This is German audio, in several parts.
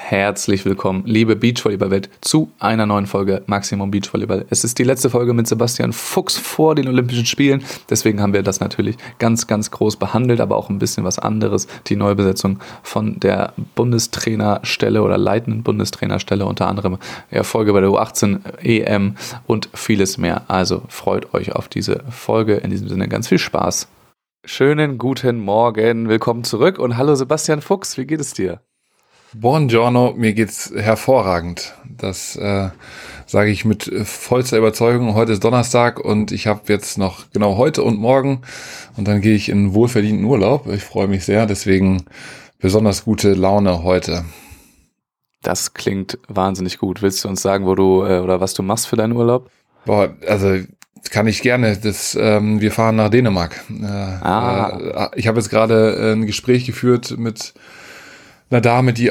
herzlich willkommen, liebe Beachvolleyball-Welt, zu einer neuen Folge Maximum Beachvolleyball. Es ist die letzte Folge mit Sebastian Fuchs vor den Olympischen Spielen, deswegen haben wir das natürlich ganz, ganz groß behandelt, aber auch ein bisschen was anderes, die Neubesetzung von der Bundestrainerstelle oder leitenden Bundestrainerstelle, unter anderem Erfolge bei der U18 EM und vieles mehr. Also freut euch auf diese Folge, in diesem Sinne ganz viel Spaß. Schönen guten Morgen, willkommen zurück und hallo Sebastian Fuchs, wie geht es dir? Buongiorno, mir geht's hervorragend. Das sage ich mit vollster Überzeugung. Heute ist Donnerstag und ich habe jetzt noch genau heute und morgen und dann gehe ich in wohlverdienten Urlaub. Ich freue mich sehr, deswegen besonders gute Laune heute. Das klingt wahnsinnig gut. Willst du uns sagen, wo du oder was du machst für deinen Urlaub? Boah, also kann ich gerne. Wir fahren nach Dänemark. Ich habe jetzt gerade ein Gespräch geführt mit einer Dame, die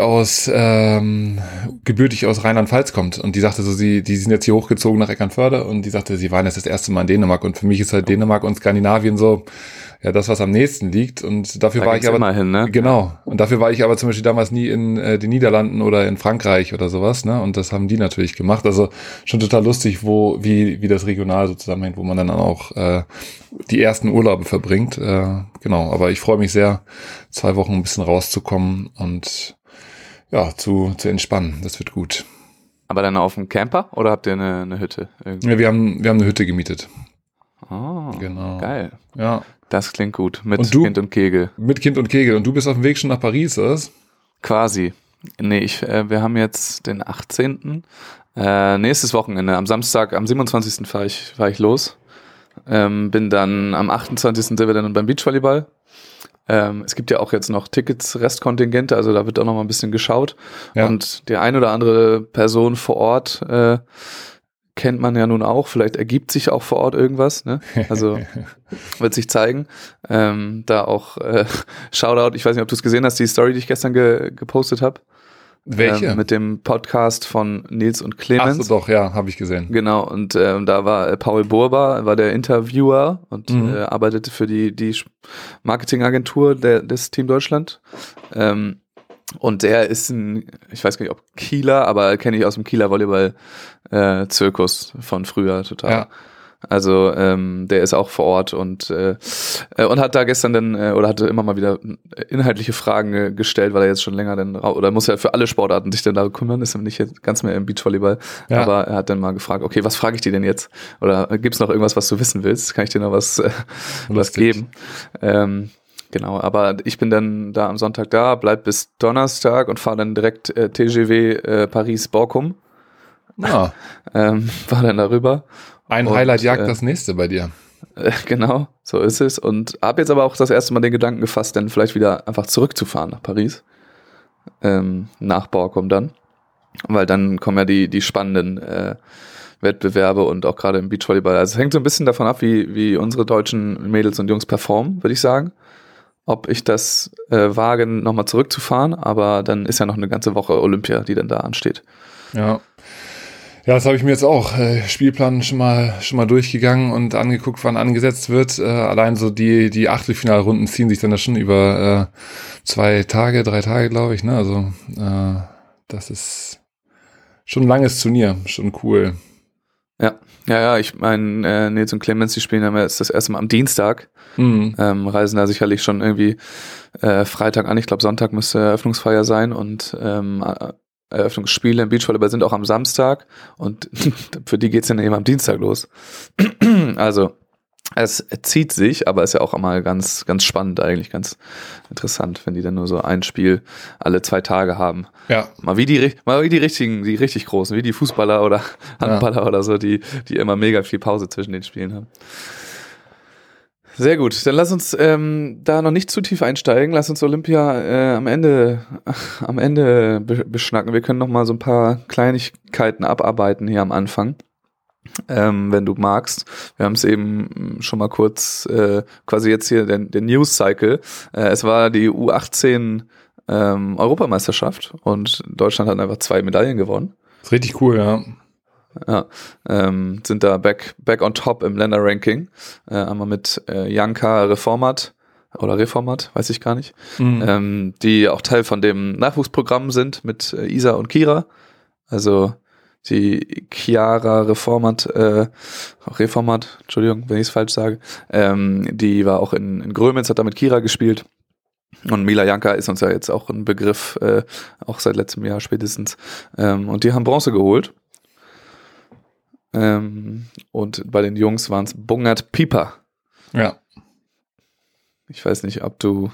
gebürtig aus Rheinland-Pfalz kommt und die sagte so, die sind jetzt hier hochgezogen nach Eckernförde und die sagte, sie waren jetzt das erste Mal in Dänemark und für mich ist halt Dänemark und Skandinavien so, ja, das, was am nächsten liegt und dafür war ich aber, immerhin, ne? Genau, und dafür war ich aber zum Beispiel damals nie in den Niederlanden oder in Frankreich oder sowas, ne, und das haben die natürlich gemacht, also schon total lustig, wie das regional so zusammenhängt, wo man dann auch die ersten Urlaube verbringt, genau, aber ich freue mich sehr, 2 Wochen ein bisschen rauszukommen und ja, zu entspannen, das wird gut. Aber dann auf dem Camper oder habt ihr eine Hütte? Irgendwie? Ja, wir haben eine Hütte gemietet. Oh, genau. Geil. Ja. Das klingt gut, mit und du, Kind und Kegel. Mit Kind und Kegel. Und du bist auf dem Weg schon nach Paris, oder? Quasi. Nee, wir haben jetzt den 18. Nächstes Wochenende, am Samstag, am 27. fahr ich los. Bin dann am 28. sind wir dann beim Beachvolleyball. Es gibt ja auch jetzt noch Tickets, Restkontingente, also da wird auch noch mal ein bisschen geschaut. Ja. Und die ein oder andere Person vor Ort kennt man ja nun auch, vielleicht ergibt sich auch vor Ort irgendwas, ne? Also wird sich zeigen. Da auch Shoutout, ich weiß nicht, ob du es gesehen hast, die Story, die ich gestern gepostet habe. Welche? Mit dem Podcast von Nils und Clemens. Ach so, doch, ja, habe ich gesehen. Genau, und da war Paul Burber, war der Interviewer und arbeitete für die Marketingagentur des Team Deutschland. Und der ist ich weiß gar nicht, ob Kieler, aber kenne ich aus dem Kieler Volleyball-Zirkus von früher total. Ja. Also der ist auch vor Ort und hat da gestern dann oder hatte immer mal wieder inhaltliche Fragen gestellt, weil er jetzt schon länger dann oder muss ja für alle Sportarten sich dann da kümmern, ist nicht jetzt ganz mehr im Beachvolleyball, ja. Aber er hat dann mal gefragt, okay, was frage ich dir denn jetzt? Oder gibt's noch irgendwas, was du wissen willst? Kann ich dir noch was geben? Genau, aber ich bin dann da am Sonntag da, bleib bis Donnerstag und fahre dann direkt TGV Paris-Borkum. Ah. War dann darüber. Ein Highlight jagt das nächste bei dir. Genau, so ist es. Und habe jetzt aber auch das erste Mal den Gedanken gefasst, dann vielleicht wieder einfach zurückzufahren nach Paris. Nach Borkum dann. Weil dann kommen ja die spannenden Wettbewerbe und auch gerade im Beachvolleyball. Also es hängt so ein bisschen davon ab, wie unsere deutschen Mädels und Jungs performen, würde ich sagen. Ob ich das wage, nochmal zurückzufahren, aber dann ist ja noch eine ganze Woche Olympia, die dann da ansteht. Ja. Ja, das habe ich mir jetzt auch Spielplan schon mal durchgegangen und angeguckt, wann angesetzt wird. Allein so die Achtelfinalrunden ziehen sich dann da schon über 3 Tage, glaube ich. Ne? Also das ist schon ein langes Turnier, schon cool. Ja, ich meine, Nils und Clemens, die spielen ja jetzt das erste Mal am Dienstag. Reisen da sicherlich schon irgendwie Freitag an. Ich glaube, Sonntag müsste Eröffnungsfeier sein und Eröffnungsspiele im Beachvolleyball sind auch am Samstag und für die geht's dann eben am Dienstag los. Also es zieht sich, aber ist ja auch einmal ganz, ganz spannend eigentlich, ganz interessant, wenn die dann nur so ein Spiel alle 2 Tage haben. Ja. Mal wie die richtig großen, wie die Fußballer oder Handballer oder so, die immer mega viel Pause zwischen den Spielen haben. Sehr gut, dann lass uns da noch nicht zu tief einsteigen. Lass uns Olympia am Ende beschnacken. Wir können noch mal so ein paar Kleinigkeiten abarbeiten hier am Anfang, wenn du magst. Wir haben es eben schon mal kurz, quasi jetzt hier der News-Cycle. Es war die U18 Europameisterschaft und Deutschland hat einfach 2 Medaillen gewonnen. Das ist richtig cool, ja. Ja, sind da back on top im Länderranking. Einmal mit Janka Reformat oder Reformat, weiß ich gar nicht, die auch Teil von dem Nachwuchsprogramm sind mit Isa und Kira. Also die Chiara Reformat, Entschuldigung, wenn ich es falsch sage, die war auch in Grömitz, hat da mit Kira gespielt. Und Mila Janka ist uns ja jetzt auch ein Begriff, auch seit letztem Jahr spätestens. Und die haben Bronze geholt. Und bei den Jungs waren es Bungert Pieper. Ja. Ich weiß nicht, ob du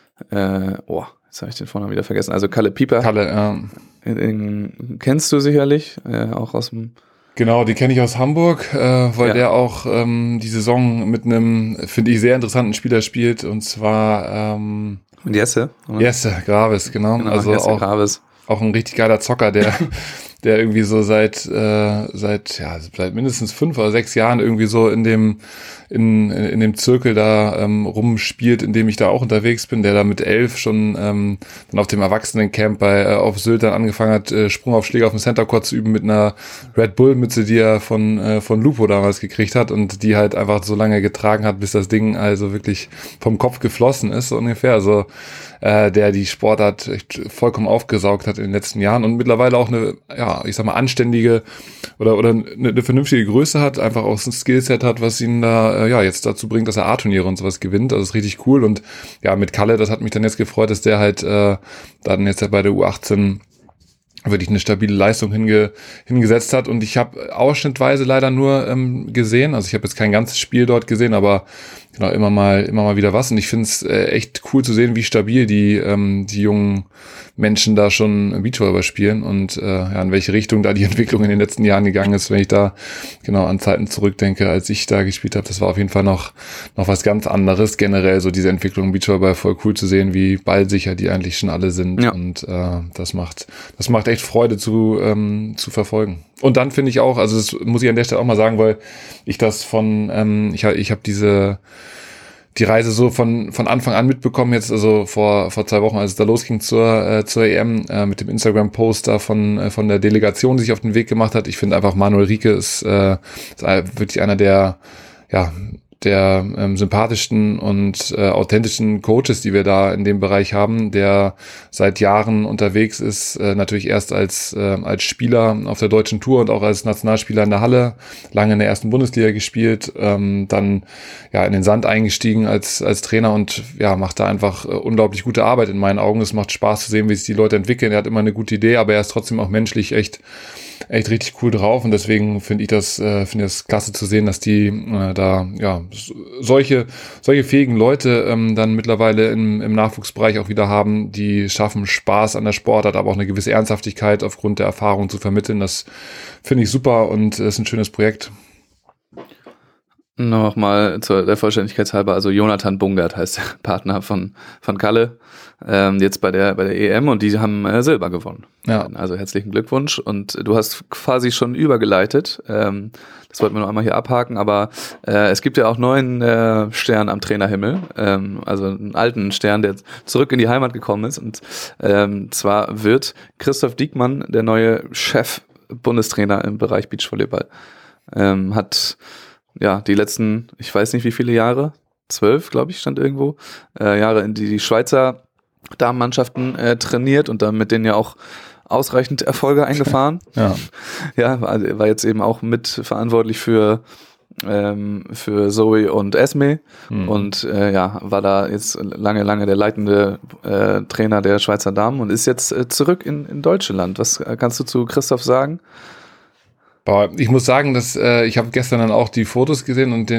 jetzt habe ich den Vornamen wieder vergessen. Also Kalle Pieper. Kalle, kennst du sicherlich, auch aus dem... Genau, die kenne ich aus Hamburg, weil der auch die Saison mit einem, finde ich, sehr interessanten Spieler spielt, und zwar Jesse. Jesse Graves, genau. Also Jesse Graves. Auch ein richtig geiler Zocker, der irgendwie so seit mindestens 5 oder 6 Jahren irgendwie so in dem Zirkel da rumspielt, in dem ich da auch unterwegs bin, der da mit 11 schon dann auf dem Erwachsenencamp auf Sylt dann angefangen hat, Sprungaufschläge auf dem Center Court zu üben mit einer Red Bull Mütze, die er von Lupo damals gekriegt hat und die halt einfach so lange getragen hat, bis das Ding also wirklich vom Kopf geflossen ist, so ungefähr. Also der die Sportart echt vollkommen aufgesaugt hat in den letzten Jahren und mittlerweile auch eine, ich sag mal, anständige oder eine vernünftige Größe hat, einfach auch ein Skillset hat, was ihn da jetzt dazu bringt, dass er A-Turniere und sowas gewinnt. Also das ist richtig cool. Und ja, mit Kalle, das hat mich dann jetzt gefreut, dass der halt dann jetzt ja bei der U18 wirklich eine stabile Leistung hingesetzt hat. Und ich habe ausschnittweise leider nur gesehen, also ich habe jetzt kein ganzes Spiel dort gesehen, aber genau immer mal wieder was. Und ich finde es echt cool zu sehen, wie stabil die jungen Menschen da schon Beachvolleyball spielen und in welche Richtung da die Entwicklung in den letzten Jahren gegangen ist, wenn ich da genau an Zeiten zurückdenke, als ich da gespielt habe. Das war auf jeden Fall noch was ganz anderes. Generell so diese Entwicklung im Beachvolleyball voll cool zu sehen, wie ballsicher die eigentlich schon alle sind. Ja. Und das macht echt Freude zu verfolgen. Und dann finde ich auch, also das muss ich an der Stelle auch mal sagen, weil ich das ich habe die Reise so von Anfang an mitbekommen, jetzt also vor 2 Wochen, als es da losging zur EM, mit dem Instagram-Post da von der Delegation, die sich auf den Weg gemacht hat. Ich finde einfach, Manuel Rieke ist wirklich einer der sympathischsten und authentischen Coaches, die wir da in dem Bereich haben, der seit Jahren unterwegs ist, natürlich erst als Spieler auf der deutschen Tour und auch als Nationalspieler in der Halle, lange in der ersten Bundesliga gespielt, dann in den Sand eingestiegen als Trainer und macht da einfach unglaublich gute Arbeit in meinen Augen. Es macht Spaß zu sehen, wie sich die Leute entwickeln. Er hat immer eine gute Idee, aber er ist trotzdem auch menschlich echt richtig cool drauf, und deswegen finde ich das klasse zu sehen, dass die solche fähigen Leute dann mittlerweile im Nachwuchsbereich auch wieder haben, die schaffen, Spaß an der Sportart, aber auch eine gewisse Ernsthaftigkeit aufgrund der Erfahrung zu vermitteln. Das finde ich super und ist ein schönes Projekt. Nochmal der Vollständigkeit halber, also Jonathan Bungert heißt der Partner von Kalle, jetzt bei der EM, und die haben Silber gewonnen. Ja. Also herzlichen Glückwunsch, und du hast quasi schon übergeleitet, das wollten wir noch einmal hier abhaken, aber es gibt ja auch neuen Stern am Trainerhimmel, also einen alten Stern, der zurück in die Heimat gekommen ist, und zwar wird Christoph Diekmann der neue Chef-Bundestrainer im Bereich Beachvolleyball. Hat die letzten, ich weiß nicht wie viele Jahre, 12, glaube ich, stand irgendwo, Jahre in die Schweizer Damenmannschaften trainiert und dann mit denen ja auch ausreichend Erfolge eingefahren. Ja, war jetzt eben auch mitverantwortlich für Zoe und Esme und war da jetzt lange der leitende Trainer der Schweizer Damen und ist jetzt zurück in Deutschland. Was kannst du zu Christoph sagen? Ich muss sagen, dass ich habe gestern dann auch die Fotos gesehen und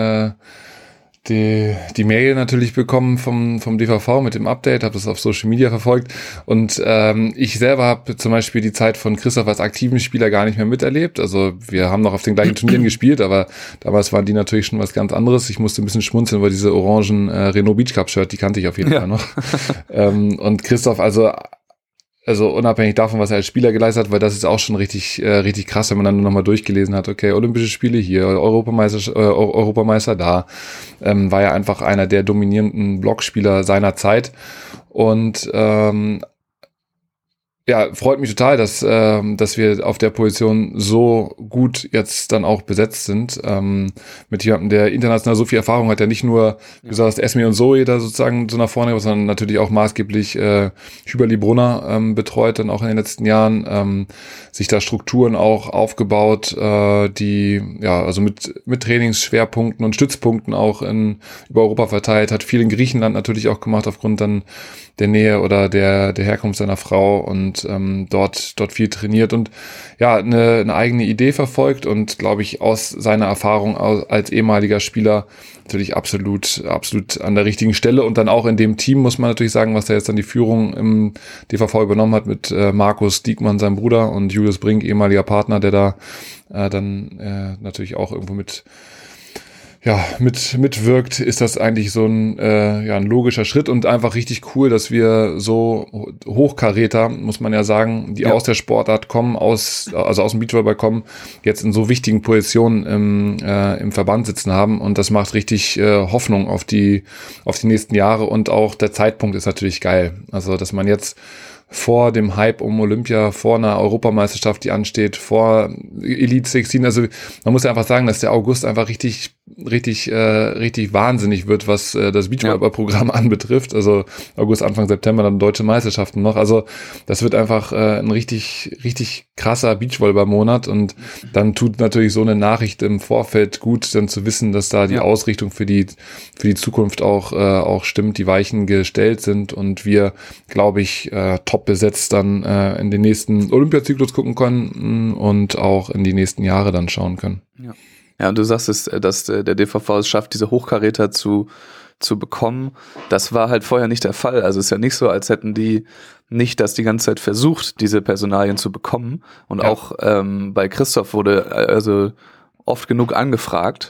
die Mail natürlich bekommen vom DVV mit dem Update, habe das auf Social Media verfolgt, und ich selber habe zum Beispiel die Zeit von Christoph als aktiven Spieler gar nicht mehr miterlebt. Also wir haben noch auf den gleichen Turnieren gespielt, aber damals waren die natürlich schon was ganz anderes. Ich musste ein bisschen schmunzeln, weil diese orangen Renault Beach Cup Shirt, die kannte ich auf jeden Fall noch. Und Christoph, also unabhängig davon, was er als Spieler geleistet hat, weil das ist auch schon richtig krass, wenn man dann nochmal durchgelesen hat, okay, Olympische Spiele hier, Europameister da, war ja einfach einer der dominierenden Blockspieler seiner Zeit, und ja, freut mich total, dass wir auf der Position so gut jetzt dann auch besetzt sind. Mit jemandem, der international so viel Erfahrung hat, der nicht nur, wie du sagst, Esme und Zoe da sozusagen so nach vorne gebracht, sondern natürlich auch maßgeblich Hüberli Brunner betreut dann auch in den letzten Jahren, sich da Strukturen auch aufgebaut, die ja also mit Trainingsschwerpunkten und Stützpunkten auch über Europa verteilt, hat viel in Griechenland natürlich auch gemacht aufgrund dann der Nähe oder der Herkunft seiner Frau und dort viel trainiert und ja, eine eigene Idee verfolgt und glaube ich aus seiner Erfahrung als ehemaliger Spieler natürlich absolut an der richtigen Stelle und dann auch in dem Team, muss man natürlich sagen, was da jetzt dann die Führung im DVV übernommen hat mit Markus Diekmann, seinem Bruder, und Julius Brink, ehemaliger Partner, der da dann natürlich auch irgendwo mitwirkt, ist das eigentlich so ein logischer Schritt und einfach richtig cool, dass wir so Hochkaräter, muss man ja sagen, die aus der Sportart kommen, aus dem Beachvolleyball kommen, jetzt in so wichtigen Positionen im Verband sitzen haben und das macht richtig Hoffnung auf die nächsten Jahre und auch der Zeitpunkt ist natürlich geil. Also, dass man jetzt vor dem Hype um Olympia, vor einer Europameisterschaft, die ansteht, vor Elite 16. Also man muss ja einfach sagen, dass der August einfach richtig wahnsinnig wird, was das Beachvolleyball-Programm anbetrifft. Also August, Anfang September dann deutsche Meisterschaften noch. Also das wird einfach ein richtig krasser Beachvolleyball-Monat und dann tut natürlich so eine Nachricht im Vorfeld gut, dann zu wissen, dass da die Ausrichtung für die Zukunft auch stimmt, die Weichen gestellt sind und wir, glaube ich, top besetzt dann in den nächsten Olympiazyklus gucken können und auch in die nächsten Jahre dann schauen können. Ja, und du sagst es, dass der DVV es schafft, diese Hochkaräter zu bekommen. Das war halt vorher nicht der Fall. Also es ist ja nicht so, als hätten die nicht das die ganze Zeit versucht, diese Personalien zu bekommen. Und auch bei Christoph wurde also oft genug angefragt.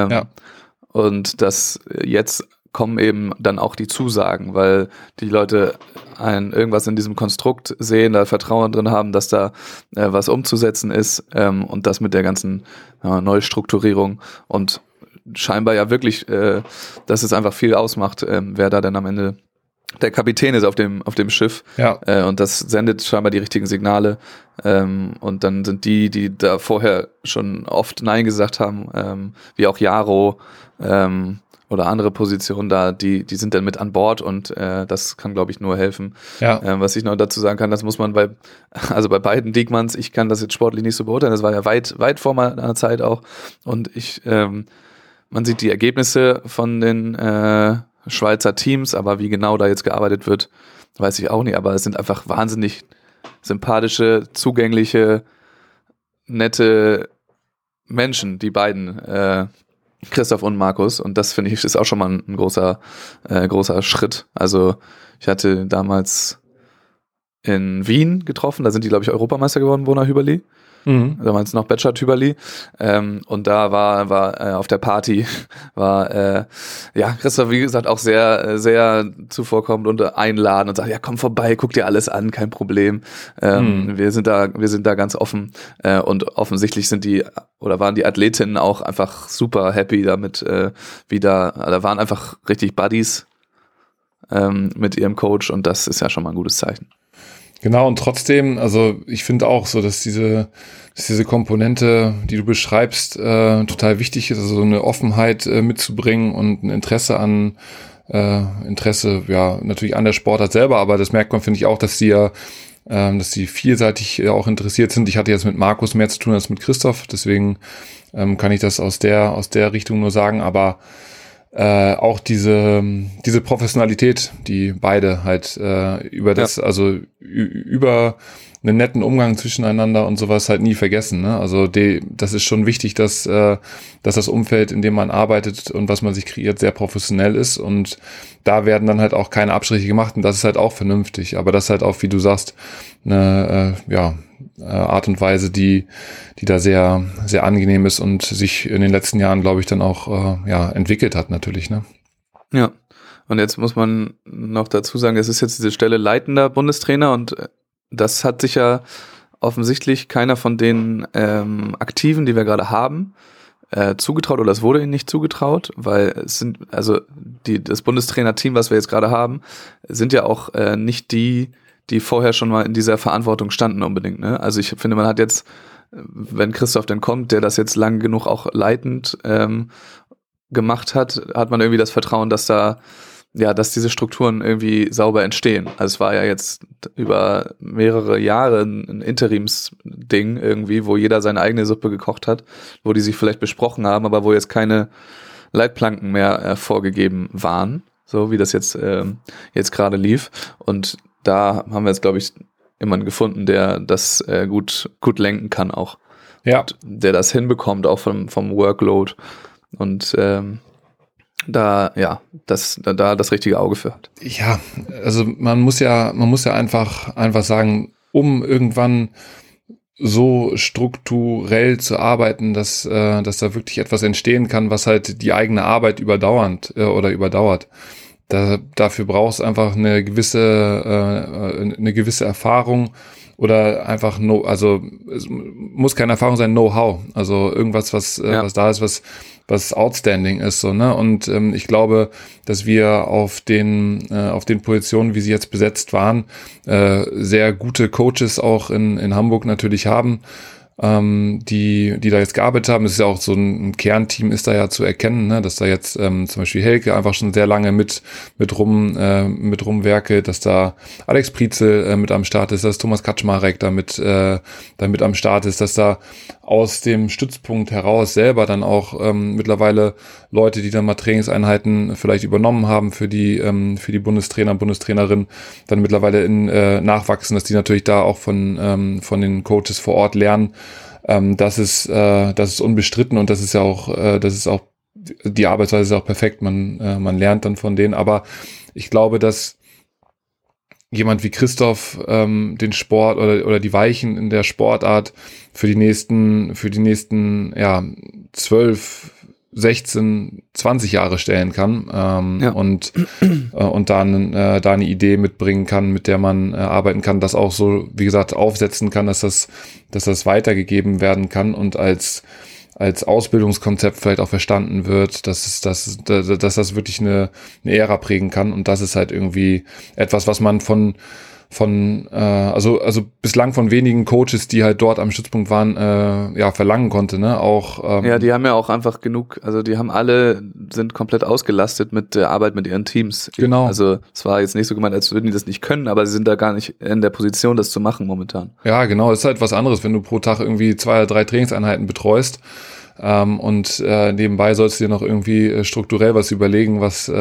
Und das jetzt kommen eben dann auch die Zusagen, weil die Leute irgendwas in diesem Konstrukt sehen, da Vertrauen drin haben, dass da was umzusetzen ist und das mit der ganzen Neustrukturierung und scheinbar ja wirklich, dass es einfach viel ausmacht, wer da dann am Ende der Kapitän ist auf dem Schiff und das sendet scheinbar die richtigen Signale und dann sind die da vorher schon oft Nein gesagt haben, wie auch Jaro oder andere Positionen da, die sind dann mit an Bord und das kann, glaube ich, nur helfen. Was ich noch dazu sagen kann, das muss man bei beiden Diekmanns, ich kann das jetzt sportlich nicht so beurteilen, das war ja weit vor meiner Zeit auch und man sieht die Ergebnisse von den Schweizer Teams, aber wie genau da jetzt gearbeitet wird, weiß ich auch nicht, aber es sind einfach wahnsinnig sympathische, zugängliche, nette Menschen, die beiden, Christoph und Markus, und das finde ich ist auch schon mal ein großer Schritt. Also ich hatte damals in Wien getroffen, da sind die, glaube ich, Europameister geworden, Bona Hüberli. Damals noch Bachelor Hüberli. Und da war auf der Party Christoph, wie gesagt, auch sehr, sehr zuvorkommend und einladend und sagt, ja, komm vorbei, guck dir alles an, kein Problem. Wir sind da ganz offen. Und offensichtlich waren die Athletinnen auch einfach super happy damit, da waren einfach richtig Buddies mit ihrem Coach und das ist ja schon mal ein gutes Zeichen. Genau, und trotzdem, also ich finde auch so, dass diese Komponente, die du beschreibst, total wichtig ist, also so eine Offenheit mitzubringen und ein Interesse natürlich an der Sportart selber, aber das merkt man, finde ich auch, dass sie vielseitig auch interessiert sind. Ich hatte jetzt mit Markus mehr zu tun als mit Christoph, deswegen kann ich das aus der Richtung nur sagen, aber auch diese Professionalität, die beide halt über einen netten Umgang zwischeneinander und sowas halt nie vergessen, ne? Also das ist schon wichtig, dass das Umfeld, in dem man arbeitet und was man sich kreiert, sehr professionell ist und da werden dann halt auch keine Abstriche gemacht und das ist halt auch vernünftig, aber das ist halt auch, wie du sagst, eine Art und Weise, die da sehr, sehr angenehm ist und sich in den letzten Jahren, glaube ich, dann auch entwickelt hat natürlich, ne? Ja, und jetzt muss man noch dazu sagen, es ist jetzt diese Stelle leitender Bundestrainer und das hat sich ja offensichtlich keiner von den Aktiven, die wir gerade haben, zugetraut oder es wurde ihnen nicht zugetraut, weil es sind, also das Bundestrainer-Team, was wir jetzt gerade haben, sind ja auch nicht die die vorher schon mal in dieser Verantwortung standen unbedingt. Ne? Also ich finde, man hat jetzt, wenn Christoph dann kommt, der das jetzt lang genug auch leitend gemacht hat, hat man irgendwie das Vertrauen, dass dass diese Strukturen irgendwie sauber entstehen. Also es war ja jetzt über mehrere Jahre ein Interimsding irgendwie, wo jeder seine eigene Suppe gekocht hat, wo die sich vielleicht besprochen haben, aber wo jetzt keine Leitplanken mehr vorgegeben waren, so wie das jetzt gerade lief. Und da haben wir jetzt, glaube ich, jemanden gefunden, der das gut lenken kann auch. Ja. Und der das hinbekommt, auch vom Workload. Und da das richtige Auge für hat. Ja, also man muss ja einfach sagen, um irgendwann so strukturell zu arbeiten, dass da wirklich etwas entstehen kann, was halt die eigene Arbeit überdauert. Dafür braucht es einfach eine gewisse Erfahrung oder einfach also es muss keine Erfahrung sein, Know-how. Also irgendwas, was da ist, was outstanding ist, so, ne? Und ich glaube, dass wir auf den Positionen, wie sie jetzt besetzt waren, sehr gute Coaches auch in Hamburg natürlich haben, die da jetzt gearbeitet haben. Es ist ja auch so ein Kernteam ist da ja zu erkennen, ne? Dass da jetzt zum Beispiel Helke einfach schon sehr lange mit rumwerkelt, dass da Alex Prietzel mit am Start ist, dass Thomas Kaczmarek da mit am Start ist, dass da aus dem Stützpunkt heraus selber dann auch mittlerweile Leute, die dann mal Trainingseinheiten vielleicht übernommen haben für die Bundestrainer, Bundestrainerin, dann mittlerweile nachwachsen, dass die natürlich da auch von den Coaches vor Ort lernen. Das ist unbestritten und das ist auch die Arbeitsweise ist auch perfekt. Man lernt dann von denen, aber ich glaube, dass jemand wie Christoph den Sport oder die Weichen in der Sportart für die nächsten 12, 16, 20 Jahre stellen kann und da eine Idee mitbringen kann, mit der man arbeiten kann, das auch so, wie gesagt, aufsetzen kann, dass das weitergegeben werden kann und als Ausbildungskonzept vielleicht auch verstanden wird, dass das wirklich eine Ära prägen kann. Und das ist halt irgendwie etwas, was man also bislang von wenigen Coaches, die halt dort am Stützpunkt waren, verlangen konnte, ne? Auch die haben ja auch einfach genug, also die sind komplett ausgelastet mit der Arbeit mit ihren Teams. Genau. Also es war jetzt nicht so gemeint, als würden die das nicht können, aber sie sind da gar nicht in der Position, das zu machen momentan. Ja, genau, es ist halt was anderes, wenn du pro Tag irgendwie 2 oder 3 Trainingseinheiten betreust. Und nebenbei sollst du dir noch irgendwie strukturell was überlegen, was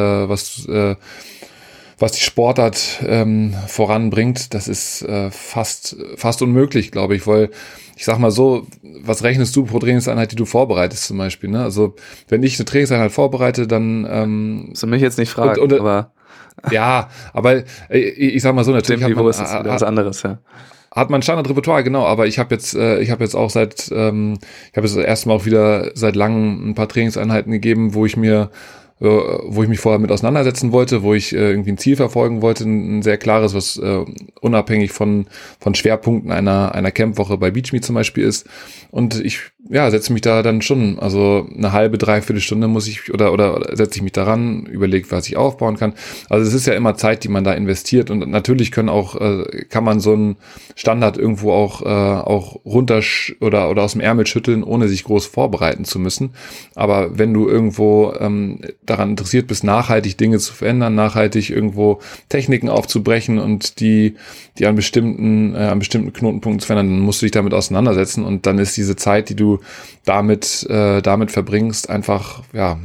die Sportart voranbringt. Das ist fast unmöglich, glaube ich, weil ich sag mal so, was rechnest du pro Trainingseinheit, die du vorbereitest zum Beispiel? Ne? Also wenn ich eine Trainingseinheit vorbereite, dann musst du mich jetzt nicht fragen, aber ja, aber ich sag mal so, natürlich hat man ist das was anderes, ja. Hat man Standardrepertoire, genau, aber ich habe jetzt auch ich habe jetzt erstmal auch wieder seit langem ein paar Trainingseinheiten gegeben, wo ich mich vorher mit auseinandersetzen wollte, wo ich irgendwie ein Ziel verfolgen wollte, ein sehr klares, was unabhängig von Schwerpunkten einer Campwoche bei Beachmeet zum Beispiel ist. Und ich setze mich da dann schon, also eine halbe, dreiviertel Stunde muss ich oder setze ich mich daran, überlege, was ich aufbauen kann. Also es ist ja immer Zeit, die man da investiert und natürlich kann man so einen Standard irgendwo auch runter oder aus dem Ärmel schütteln, ohne sich groß vorbereiten zu müssen. Aber wenn du irgendwo daran interessiert bist, nachhaltig Dinge zu verändern, nachhaltig irgendwo Techniken aufzubrechen und die an bestimmten Knotenpunkten zu verändern, dann musst du dich damit auseinandersetzen und dann ist diese Zeit, die du damit verbringst, einfach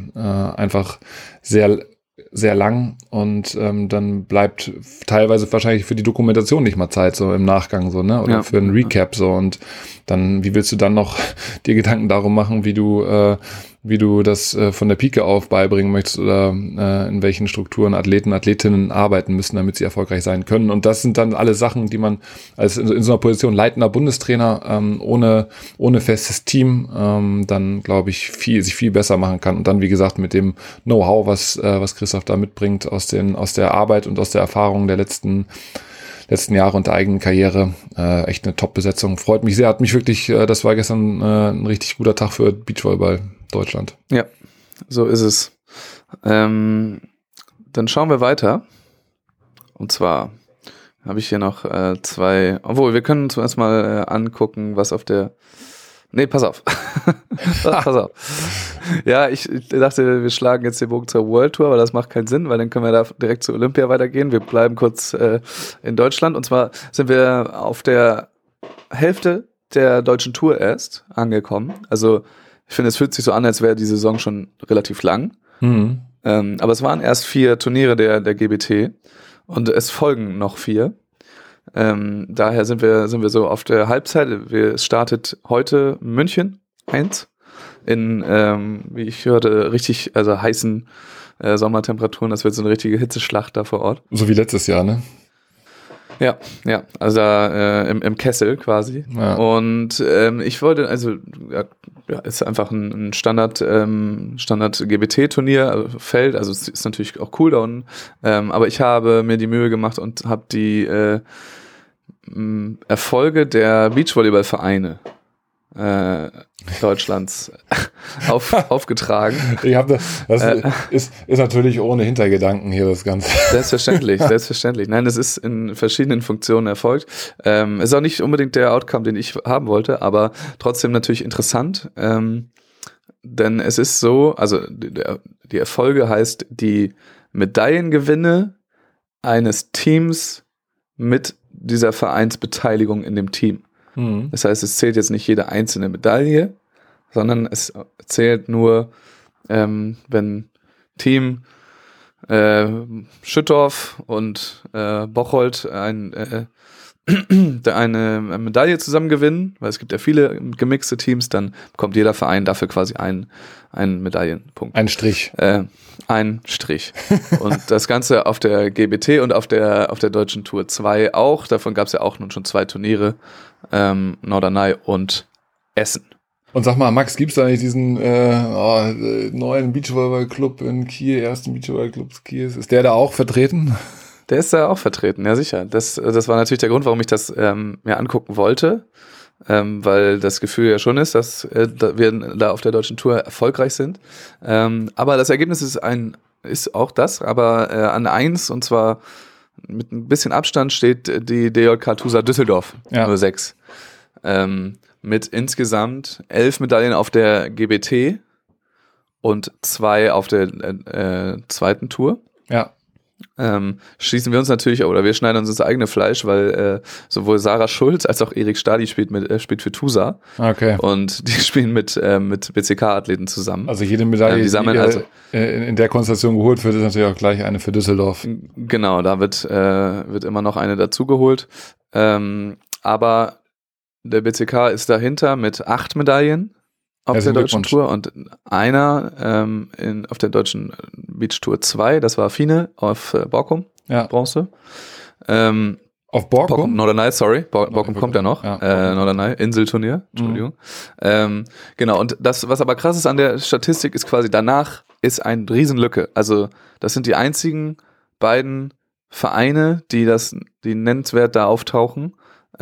sehr, sehr lang und dann bleibt teilweise wahrscheinlich für die Dokumentation nicht mal Zeit, so im Nachgang, so, ne, oder für ein Recap, so, und dann, wie willst du dann noch dir Gedanken darum machen, wie du das von der Pike auf beibringen möchtest oder in welchen Strukturen Athleten, Athletinnen arbeiten müssen, damit sie erfolgreich sein können. Und das sind dann alle Sachen, die man als in so einer Position leitender Bundestrainer ohne festes Team dann, glaube ich, sich viel besser machen kann. Und dann, wie gesagt, mit dem Know-how, was Christoph da mitbringt aus der Arbeit und aus der Erfahrung der letzten Jahre und der eigenen Karriere, echt eine Top-Besetzung. Freut mich sehr, das war gestern ein richtig guter Tag für Beachvolleyball Deutschland. Ja, so ist es. Dann schauen wir weiter. Und zwar habe ich hier noch zwei. Obwohl, wir können uns erstmal angucken, was auf der. Nee, pass auf. Pass auf. Ja, ich dachte, wir schlagen jetzt den Bogen zur World Tour, aber das macht keinen Sinn, weil dann können wir da direkt zur Olympia weitergehen. Wir bleiben kurz in Deutschland. Und zwar sind wir auf der Hälfte der deutschen Tour erst angekommen. Also ich finde, es fühlt sich so an, als wäre die Saison schon relativ lang. Mhm. Aber es waren erst 4 Turniere der GBT und es folgen noch 4. Daher sind wir so auf der Halbzeit. Es startet heute München 1 in, wie ich hörte, richtig, also heißen Sommertemperaturen. Das wird so eine richtige Hitzeschlacht da vor Ort. So wie letztes Jahr, ne? Ja, also da, im Kessel quasi. Ja. Und ich wollte, also ist einfach ein Standard GBT-Turnier, Feld, also es ist natürlich auch cool da unten. Aber ich habe mir die Mühe gemacht und habe die Erfolge der Beachvolleyballvereine Deutschlands aufgetragen. Ich habe das ist natürlich ohne Hintergedanken hier das Ganze. Selbstverständlich. Nein, es ist in verschiedenen Funktionen erfolgt. Ist auch nicht unbedingt der Outcome, den ich haben wollte, aber trotzdem natürlich interessant. Denn es ist so, also die Erfolge heißt die Medaillengewinne eines Teams mit dieser Vereinsbeteiligung in dem Team. Das heißt, es zählt jetzt nicht jede einzelne Medaille, sondern es zählt nur, wenn Team Schüttorf und Bocholt eine Medaille zusammen gewinnen, weil es gibt ja viele gemixte Teams, dann bekommt jeder Verein dafür quasi einen Medaillenpunkt. Ein Strich. Ein Strich. Und das Ganze auf der GBT und auf der deutschen Tour 2 auch. Davon gab es ja auch nun schon 2 Turniere. Norderney und Essen. Und sag mal, Max, gibt's da nicht diesen neuen Beachvolleyball-Club in Kiel, ersten Beachvolleyball-Club Kiel? Ist der da auch vertreten? Der ist da auch vertreten, ja sicher. Das war natürlich der Grund, warum ich das mir angucken wollte. Weil das Gefühl ja schon ist, dass wir da auf der deutschen Tour erfolgreich sind. Aber das Ergebnis ist auch das, aber an 1, und zwar mit ein bisschen Abstand, steht die DJK Tusa Düsseldorf, nur 6. Mit insgesamt 11 Medaillen auf der GBT und 2 auf der zweiten Tour. Ja. Schließen wir uns natürlich, oder wir schneiden uns ins eigene Fleisch, weil sowohl Sarah Schulz als auch Erik Stadi spielt für Tusa. Okay. Und die spielen mit BCK-Athleten zusammen. Also jede Medaille, die in der Konstellation geholt wird, ist natürlich auch gleich eine für Düsseldorf. Genau, da wird immer noch eine dazugeholt. Aber der BCK ist dahinter mit 8 Medaillen auf der deutschen Tour und einer auf der deutschen Beach Tour 2, das war Fine auf Borkum, Bronze. Auf Borkum? Norderney, sorry. Borkum kommt ja noch. Norderney, Inselturnier, Entschuldigung. Genau, und das, was aber krass ist an der Statistik, ist quasi danach ist eine Riesenlücke. Also das sind die einzigen beiden Vereine, die nennenswert da auftauchen.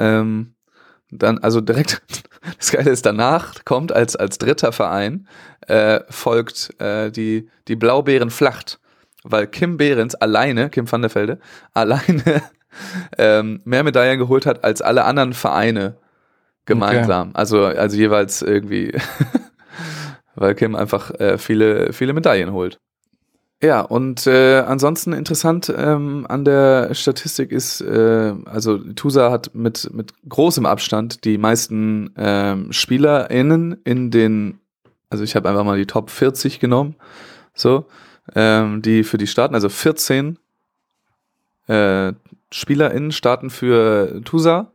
Dann, also direkt, das Geile ist, danach kommt als dritter Verein, folgt die Blaubeeren Flacht, weil Kim Behrens Kim van der Velde, alleine mehr Medaillen geholt hat als alle anderen Vereine gemeinsam. Okay. Also jeweils irgendwie, weil Kim einfach viele Medaillen holt. Ja, und ansonsten interessant an der Statistik ist, also Tusa hat mit großem Abstand die meisten SpielerInnen also ich habe einfach mal die Top 40 genommen, so, die für die starten, also 14 SpielerInnen starten für Tusa.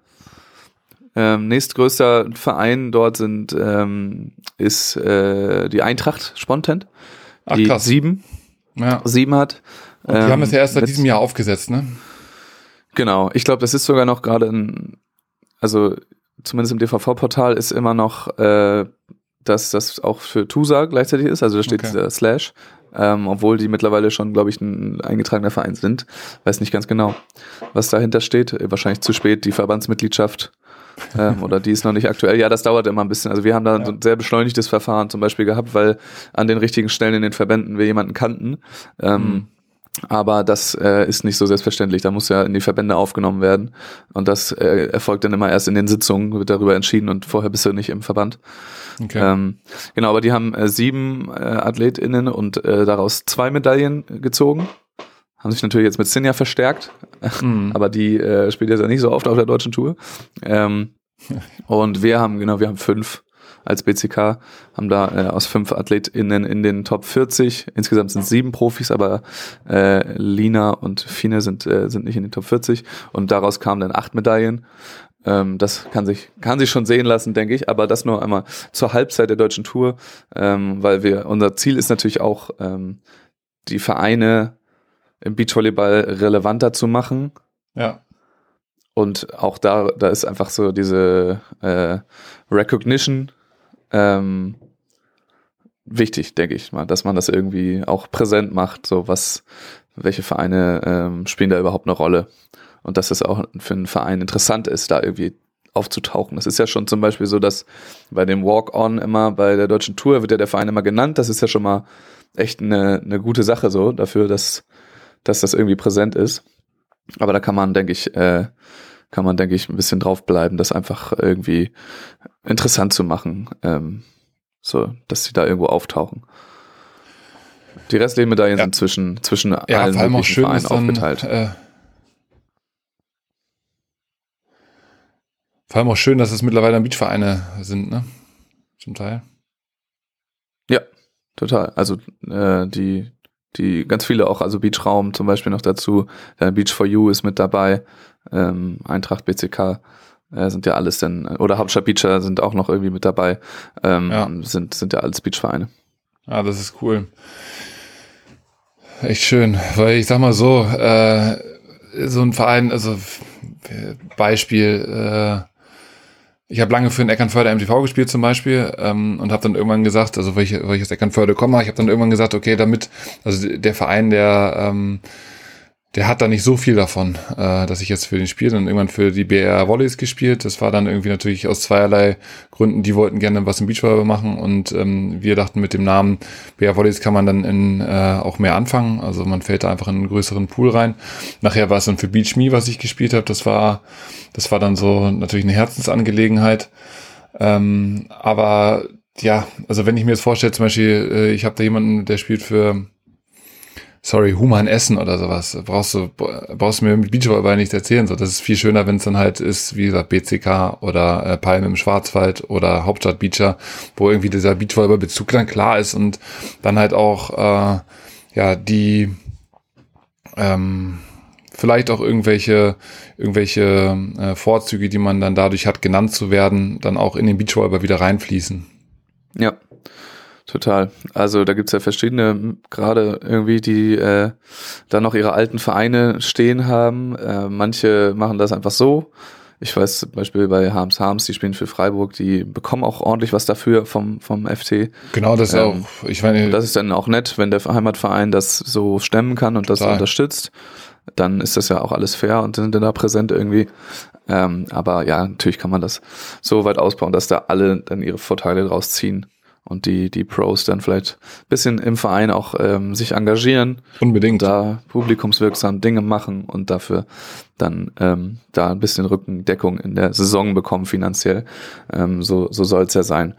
Nächstgrößter Verein dort ist die Eintracht Spontent, die 7 hat. Und die haben es ja erst seit diesem Jahr aufgesetzt, ne? Genau. Ich glaube, das ist sogar noch gerade also zumindest im DVV-Portal ist immer noch, dass das auch für Tusa gleichzeitig ist. Also da steht dieser Slash. Obwohl die mittlerweile schon, glaube ich, ein eingetragener Verein sind. Weiß nicht ganz genau, was dahinter steht. Wahrscheinlich zu spät die Verbandsmitgliedschaft. Oder die ist noch nicht aktuell. Ja, das dauert immer ein bisschen. Also wir haben da so ein sehr beschleunigtes Verfahren zum Beispiel gehabt, weil an den richtigen Stellen in den Verbänden wir jemanden kannten. Aber das ist nicht so selbstverständlich. Da muss ja in die Verbände aufgenommen werden. Und das erfolgt dann immer erst in den Sitzungen, wird darüber entschieden und vorher bist du nicht im Verband. Okay. Genau, aber die haben 7 AthletInnen und daraus 2 Medaillen gezogen. Haben sich natürlich jetzt mit Sinja verstärkt. Aber die spielt jetzt ja nicht so oft auf der deutschen Tour. Und wir haben 5 als BCK, haben da aus 5 AthletInnen in den Top 40. Insgesamt sind 7 Profis, aber Lina und Fine sind nicht in den Top 40. Und daraus kamen dann 8 Medaillen. Das kann sich schon sehen lassen, denke ich. Aber das nur einmal zur Halbzeit der deutschen Tour, weil unser Ziel ist natürlich auch, die Vereine im Beachvolleyball relevanter zu machen. Ja. Und auch da ist einfach so diese Recognition wichtig, denke ich mal, dass man das irgendwie auch präsent macht, so welche Vereine spielen da überhaupt eine Rolle und dass es auch für einen Verein interessant ist, da irgendwie aufzutauchen. Das ist ja schon zum Beispiel so, dass bei dem Walk-On immer bei der deutschen Tour wird ja der Verein immer genannt, das ist ja schon mal echt eine gute Sache so, dafür, dass das irgendwie präsent ist. Aber da kann man, denke ich, ein bisschen draufbleiben, das einfach irgendwie interessant zu machen, so, dass sie da irgendwo auftauchen. Die restlichen Medaillen sind zwischen allen möglichen Vereinen aufgeteilt. Vor allem auch schön, dass es mittlerweile Beachvereine sind, ne? Zum Teil. Ja, total. Also die ganz viele auch, also Beachraum zum Beispiel noch dazu, Beach for You ist mit dabei, Eintracht BCK sind ja alles dann, oder Hauptstadt Beacher sind auch noch irgendwie mit dabei, sind ja alles Beachvereine. Ja, das ist cool. Echt schön, weil ich sag mal so ein Verein, also Beispiel, ich habe lange für den Eckernförder MTV gespielt zum Beispiel und habe dann irgendwann gesagt, also weil ich aus Eckernförde komme, ich habe dann irgendwann gesagt, okay, also der Verein, der hat da nicht so viel davon, dass ich jetzt für den spiele, dann irgendwann für die BR Volleys gespielt. Das war dann irgendwie natürlich aus zweierlei Gründen, die wollten gerne was im Beachvolleyball machen und wir dachten, mit dem Namen BR Volleys kann man dann auch mehr anfangen, also man fällt da einfach in einen größeren Pool rein. Nachher war es dann für Beach Me, was ich gespielt habe, das war dann so natürlich eine Herzensangelegenheit, aber ja, also wenn ich mir jetzt vorstelle, zum Beispiel, ich habe da jemanden, der spielt für Human Essen oder sowas, brauchst du mir mit Beachvolleyball nicht erzählen, so, das ist viel schöner, wenn es dann halt ist, wie gesagt, BCK oder Palm im Schwarzwald oder Hauptstadt Beacher, wo irgendwie dieser Beachvolleyball-Bezug dann klar ist und dann halt auch, die, vielleicht auch irgendwelche Vorzüge, die man dann dadurch hat, genannt zu werden, dann auch in den Beachvolleyball wieder reinfließen. Ja. Total. Also da gibt's ja verschiedene, gerade irgendwie, die da noch ihre alten Vereine stehen haben. Manche machen das einfach so. Ich weiß zum Beispiel bei Harms, die spielen für Freiburg, die bekommen auch ordentlich was dafür vom FT. Genau, das ist auch, ich meine... Das ist dann auch nett, wenn der Heimatverein das so stemmen kann und das unterstützt. Dann ist das ja auch alles fair und sind dann da präsent irgendwie. Aber ja, natürlich kann man das so weit ausbauen, dass da alle dann ihre Vorteile draus ziehen. Und die Pros dann vielleicht ein bisschen im Verein auch sich engagieren. Unbedingt. Und da publikumswirksam Dinge machen und dafür dann da ein bisschen Rückendeckung in der Saison bekommen finanziell. So soll es ja sein.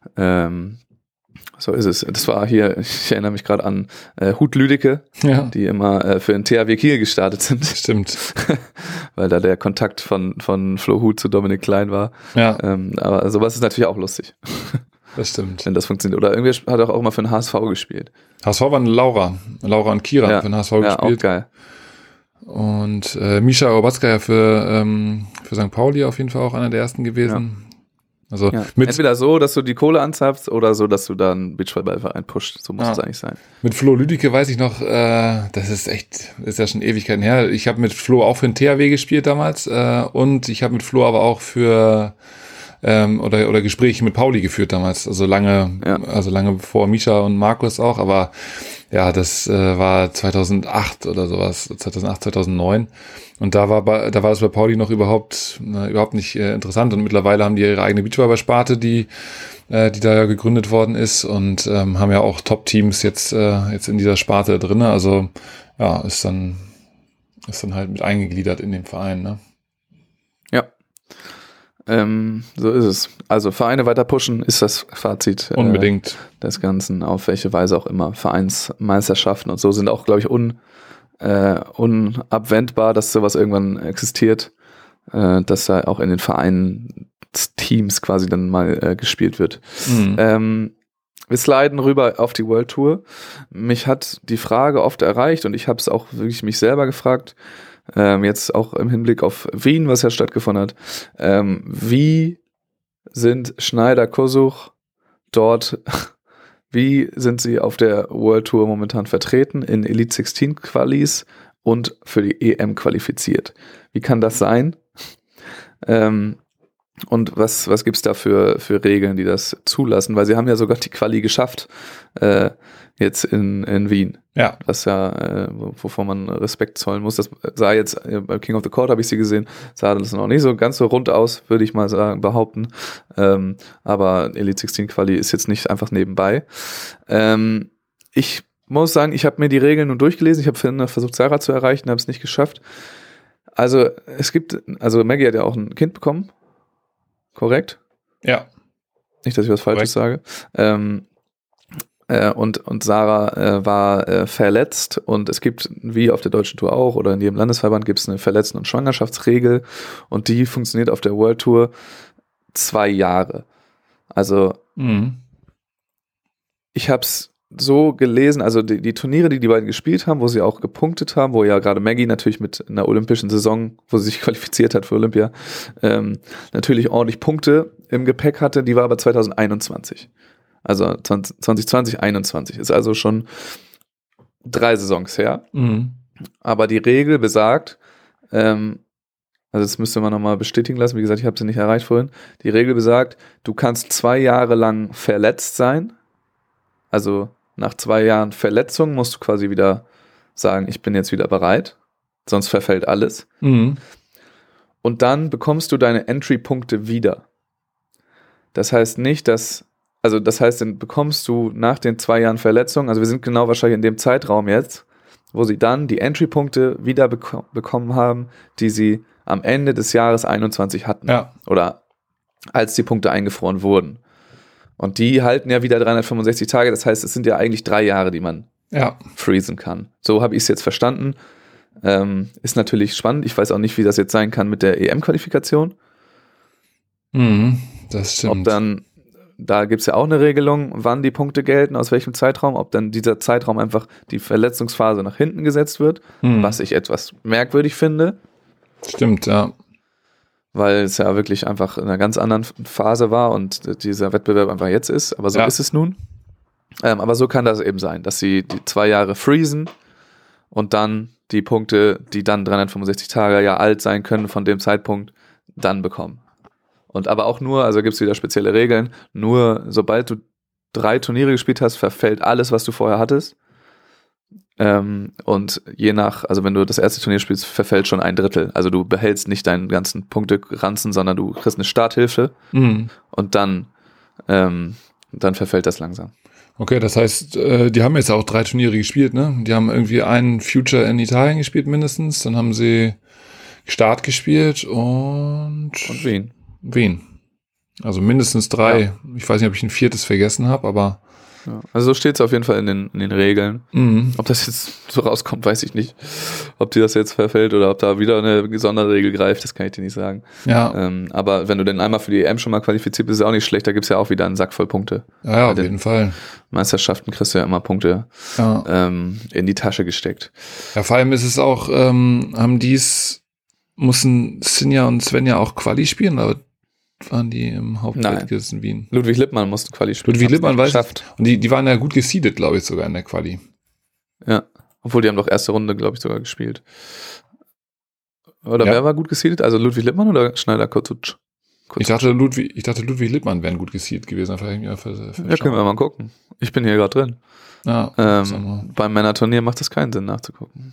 So ist es. Das war hier, ich erinnere mich gerade an Hut Lüdecke, die immer für den THW Kiel gestartet sind. Stimmt. Weil da der Kontakt von Flo Hut zu Dominik Klein war. Ja. Aber sowas ist natürlich auch lustig. Das stimmt. Wenn das funktioniert. Oder irgendwie hat er auch immer für den HSV gespielt. HSV war eine Laura und Kira für den HSV gespielt. Ja, auch geil. Und Misha Obatzka für St. Pauli auf jeden Fall auch einer der ersten gewesen. Ja. Also entweder so, dass du die Kohle anzapfst oder so, dass du dann Beachvolleyballverein pusht. So muss es eigentlich sein. Mit Flo Lüdecke weiß ich noch, das ist ja schon Ewigkeiten her. Ich habe mit Flo auch für den THW gespielt damals und ich habe mit Flo aber auch für oder Gespräche mit Pauli geführt damals, also lange bevor Misha und Markus auch, aber ja, das war 2008 oder sowas, 2009 und da war es bei Pauli noch überhaupt nicht interessant und mittlerweile haben die ihre eigene Beachvolleyball-Sparte, die da ja gegründet worden ist und haben ja auch Top-Teams jetzt in dieser Sparte drin, also ja, ist dann halt mit eingegliedert in den Verein, ne? Ja. So ist es. Also Vereine weiter pushen ist das Fazit. Unbedingt. Des Ganzen, auf welche Weise auch immer. Vereinsmeisterschaften und so sind auch, glaube ich, unabwendbar, dass sowas irgendwann existiert, dass da auch in den Vereinsteams quasi dann mal gespielt wird. Wir sliden rüber auf die World Tour. Mich hat die Frage oft erreicht und ich habe es auch wirklich mich selber gefragt, jetzt auch im Hinblick auf Wien, was ja stattgefunden hat. Wie sind Schneider Kosuch dort, wie sind sie auf der World Tour momentan vertreten, in Elite 16 Qualis und für die EM qualifiziert? Wie kann das sein? Und was gibt's da für Regeln, die das zulassen? Weil sie haben ja sogar die Quali geschafft, jetzt in Wien. Ja. Was ja, wovon man Respekt zollen muss. Das sah jetzt, beim King of the Court habe ich sie gesehen, sah das noch nicht so ganz so rund aus, würde ich mal sagen, behaupten. Aber Elite 16 Quali ist jetzt nicht einfach nebenbei. Ich muss sagen, ich habe mir die Regeln nun durchgelesen. Ich habe versucht, Sarah zu erreichen, habe es nicht geschafft. Also Maggie hat ja auch ein Kind bekommen. Korrekt? Ja. Nicht, dass ich was Falsches sage. Und Sarah war verletzt und es gibt, wie auf der deutschen Tour auch oder in jedem Landesverband, gibt es eine Verletzten- und Schwangerschaftsregel und die funktioniert auf der World Tour 2 Jahre. Also ich habe es so gelesen, also die Turniere, die beiden gespielt haben, wo sie auch gepunktet haben, wo ja gerade Maggie natürlich mit einer olympischen Saison, wo sie sich qualifiziert hat für Olympia, natürlich ordentlich Punkte im Gepäck hatte, die war aber 2021. Also 2020, 21 ist also schon 3 Saisons her. Aber die Regel besagt, also das müsste man nochmal bestätigen lassen, wie gesagt, ich habe sie nicht erreicht vorhin, die Regel besagt, du kannst 2 Jahre lang verletzt sein, also nach 2 Jahren Verletzung musst du quasi wieder sagen, ich bin jetzt wieder bereit, sonst verfällt alles. Und dann bekommst du deine Entry-Punkte wieder. Das heißt nicht, dann bekommst du nach den 2 Jahren Verletzung, also wir sind genau wahrscheinlich in dem Zeitraum jetzt, wo sie dann die Entry-Punkte wieder bekommen haben, die sie am Ende des Jahres 21 hatten. Ja. Oder als die Punkte eingefroren wurden. Und die halten ja wieder 365 Tage, das heißt, es sind ja eigentlich 3 Jahre, die man freezen kann. So habe ich es jetzt verstanden. Ist natürlich spannend. Ich weiß auch nicht, wie das jetzt sein kann mit der EM-Qualifikation. Das stimmt. Da gibt es ja auch eine Regelung, wann die Punkte gelten, aus welchem Zeitraum, ob dann dieser Zeitraum einfach die Verletzungsphase nach hinten gesetzt wird, was ich etwas merkwürdig finde. Stimmt, ja. Weil es ja wirklich einfach in einer ganz anderen Phase war und dieser Wettbewerb einfach jetzt ist, aber so ist es nun. Aber so kann das eben sein, dass sie die 2 Jahre freezen und dann die Punkte, die dann 365 Tage ja alt sein können von dem Zeitpunkt, dann bekommen. Und aber auch nur, also gibt es wieder spezielle Regeln, nur sobald du 3 Turniere gespielt hast, verfällt alles, was du vorher hattest. Und je nach, also wenn du das erste Turnier spielst, verfällt schon 1/3. Also du behältst nicht deinen ganzen Punkteranzen, sondern du kriegst eine Starthilfe und dann verfällt das langsam. Okay, das heißt, die haben jetzt auch 3 Turniere gespielt, ne? Die haben irgendwie einen Future in Italien gespielt mindestens, dann haben sie Start gespielt und Wien. Also mindestens 3. Ja. Ich weiß nicht, ob ich ein 4. vergessen habe, aber ja. Also so steht es auf jeden Fall in den Regeln. Ob das jetzt so rauskommt, weiß ich nicht. Ob dir das jetzt verfällt oder ob da wieder eine Sonderregel greift, das kann ich dir nicht sagen. Ja. Aber wenn du denn einmal für die EM schon mal qualifiziert bist, ist auch nicht schlecht. Da gibt es ja auch wieder einen Sack voll Punkte. Ja, auf jeden Fall. Meisterschaften kriegst du ja immer Punkte in die Tasche gesteckt. Ja, vor allem ist es auch, mussten Sinja und Svenja auch Quali spielen, aber waren die im Hauptwettkampf in Wien? Ludwig Lippmann musste Quali spielen. Ludwig Lippmann weiß ich. Und die waren ja gut gesiedet, glaube ich, sogar in der Quali. Ja, obwohl die haben doch erste Runde, glaube ich, sogar gespielt. Oder wer war gut gesiedet? Also Ludwig Lippmann oder Schneider Kosuch? Ich dachte, Ludwig Lippmann wären gut gesiedet gewesen. Ja, können wir mal gucken. Ich bin hier gerade drin. Ja, beim Männerturnier macht es keinen Sinn nachzugucken.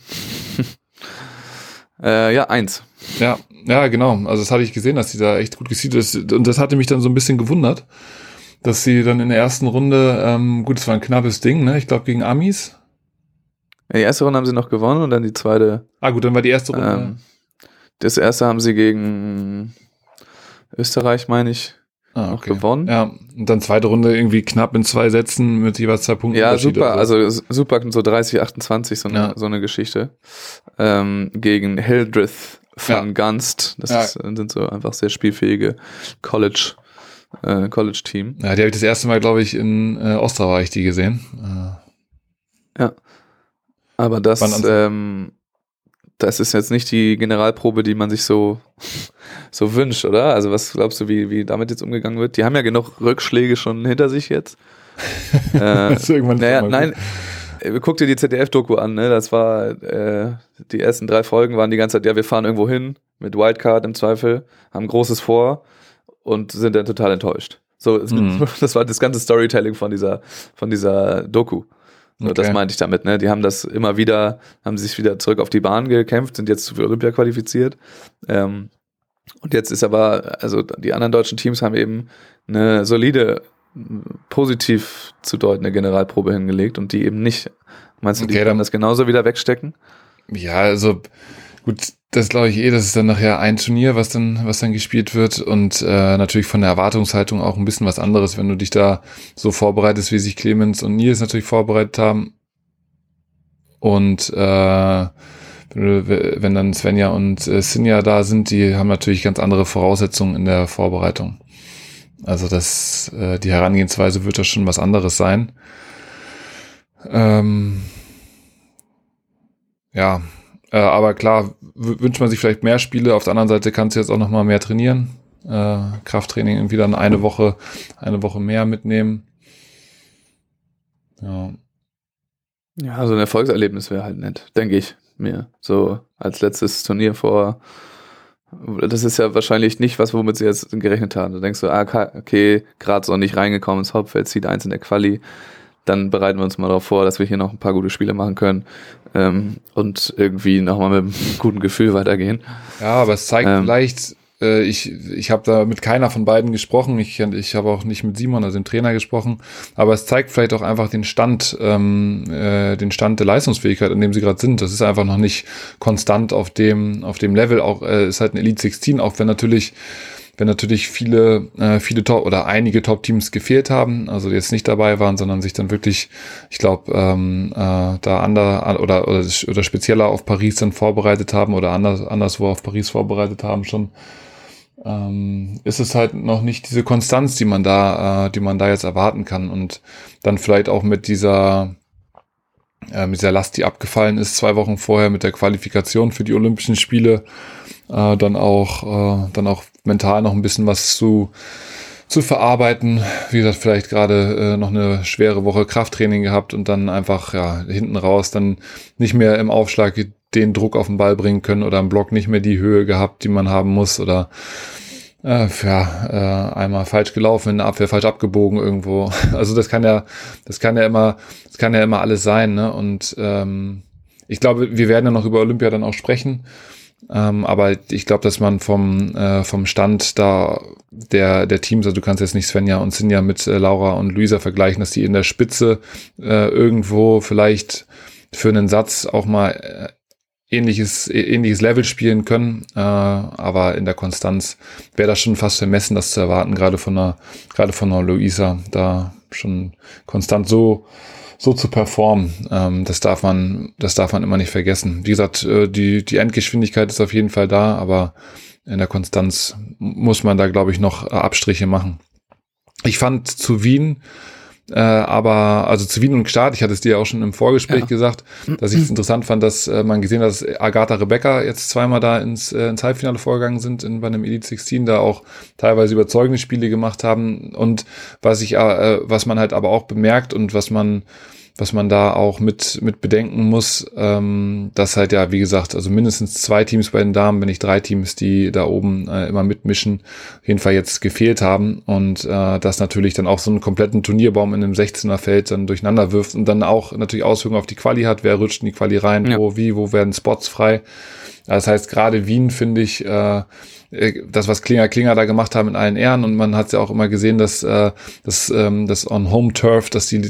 1. Ja, genau. Also das hatte ich gesehen, dass die da echt gut gesiedet ist. Und das hatte mich dann so ein bisschen gewundert, dass sie dann in der ersten Runde, gut, es war ein knappes Ding, ne? Ich glaube gegen Amis. Ja, die erste Runde haben sie noch gewonnen und dann die zweite. Gut, dann war die erste Runde. Das erste haben sie gegen Österreich, meine ich, noch gewonnen. Ja, und dann zweite Runde irgendwie knapp in 2 Sätzen mit jeweils 2 Punkten. Ja, super, also super, so 30-28, so eine Geschichte. Gegen Hildreth van Gunst. Sind so einfach sehr spielfähige College-Team. Ja, die habe ich das erste Mal, glaube ich, in Osterreich die gesehen. Ja. Aber das ist jetzt nicht die Generalprobe, die man sich so wünscht, oder? Also was glaubst du, wie damit jetzt umgegangen wird? Die haben ja genug Rückschläge schon hinter sich jetzt. Nein, guck dir die ZDF-Doku an, ne? Das war, die ersten 3 Folgen waren die ganze Zeit, ja, wir fahren irgendwo hin, mit Wildcard im Zweifel, haben Großes vor und sind dann total enttäuscht. So, das war das ganze Storytelling von dieser Doku. So, das meinte ich damit, ne? Die haben das immer wieder, haben sich wieder zurück auf die Bahn gekämpft, sind jetzt für Olympia qualifiziert. Und jetzt ist aber, also die anderen deutschen Teams haben eben eine solide, positiv zu deutende Generalprobe hingelegt und die eben nicht. Meinst du, die können das genauso wieder wegstecken? Ja, also gut, das glaube ich das ist dann nachher ein Turnier, was dann gespielt wird und natürlich von der Erwartungshaltung auch ein bisschen was anderes, wenn du dich da so vorbereitest, wie sich Clemens und Nils natürlich vorbereitet haben und wenn dann Svenja und Sinja da sind, die haben natürlich ganz andere Voraussetzungen in der Vorbereitung. Also die Herangehensweise wird da schon was anderes sein. Aber klar, wünscht man sich vielleicht mehr Spiele. Auf der anderen Seite kannst du jetzt auch noch mal mehr trainieren. Krafttraining irgendwie dann eine Woche mehr mitnehmen. Ja, so ein Erfolgserlebnis wäre halt nett, denke ich mir. So als letztes Turnier das ist ja wahrscheinlich nicht was, womit sie jetzt gerechnet haben. Du denkst so, okay, gerade so nicht reingekommen ins Hauptfeld, zieht 1 in der Quali. Dann bereiten wir uns mal darauf vor, dass wir hier noch ein paar gute Spiele machen können und irgendwie nochmal mit einem guten Gefühl weitergehen. Ja, aber es zeigt vielleicht, ich habe da mit keiner von beiden gesprochen, ich habe auch nicht mit Simon, also dem Trainer, gesprochen, aber es zeigt vielleicht auch einfach den Stand der Leistungsfähigkeit, an dem sie gerade sind. Das ist einfach noch nicht konstant auf dem Level, auch ist halt ein Elite 16, auch wenn natürlich viele Top oder einige Top-Teams gefehlt haben, also die jetzt nicht dabei waren, sondern sich dann wirklich, ich glaube, oder spezieller auf Paris dann vorbereitet haben oder anderswo auf Paris vorbereitet haben schon, ist es halt noch nicht diese Konstanz, die man da jetzt erwarten kann und dann vielleicht auch mit dieser Last, die abgefallen ist 2 Wochen vorher mit der Qualifikation für die Olympischen Spiele, dann auch mental noch ein bisschen was zu verarbeiten. Wie gesagt, vielleicht gerade noch eine schwere Woche Krafttraining gehabt und dann einfach hinten raus dann nicht mehr im Aufschlag den Druck auf den Ball bringen können oder im Block nicht mehr die Höhe gehabt, die man haben muss oder einmal falsch gelaufen, in der Abwehr falsch abgebogen irgendwo. Also das kann ja immer alles sein, ne? Und ich glaube, wir werden ja noch über Olympia dann auch sprechen. Aber ich glaube, dass man vom Stand da der Teams, also du kannst jetzt nicht Svenja und Sinja mit Laura und Luisa vergleichen, dass die in der Spitze irgendwo vielleicht für einen Satz auch mal ähnliches Level spielen können, aber in der Konstanz wäre das schon fast vermessen, das zu erwarten, gerade von einer Luisa, da schon konstant so zu performen. Das darf man immer nicht vergessen. Wie gesagt, die Endgeschwindigkeit ist auf jeden Fall da, aber in der Konstanz muss man da, glaube ich, noch Abstriche machen. Ich fand zu Wien zu Wien und Start, ich hatte es dir auch schon im Vorgespräch gesagt, dass ich es interessant fand, dass man gesehen hat, dass Agatha Rebecca jetzt zweimal da ins Halbfinale vorgegangen sind bei einem Elite 16, da auch teilweise überzeugende Spiele gemacht haben und was man halt aber auch bemerkt und was man da auch mit bedenken muss, dass halt wie gesagt, also mindestens 2 Teams bei den Damen, wenn nicht 3 Teams, die da oben immer mitmischen, auf jeden Fall jetzt gefehlt haben und das natürlich dann auch so einen kompletten Turnierbaum in einem 16er Feld dann durcheinander wirft und dann auch natürlich Auswirkungen auf die Quali hat, wer rutscht in die Quali rein, wo werden Spots frei. Das heißt, gerade Wien finde ich, das, was Klinger da gemacht haben, in allen Ehren, und man hat ja auch immer gesehen, dass das on Home Turf, dass die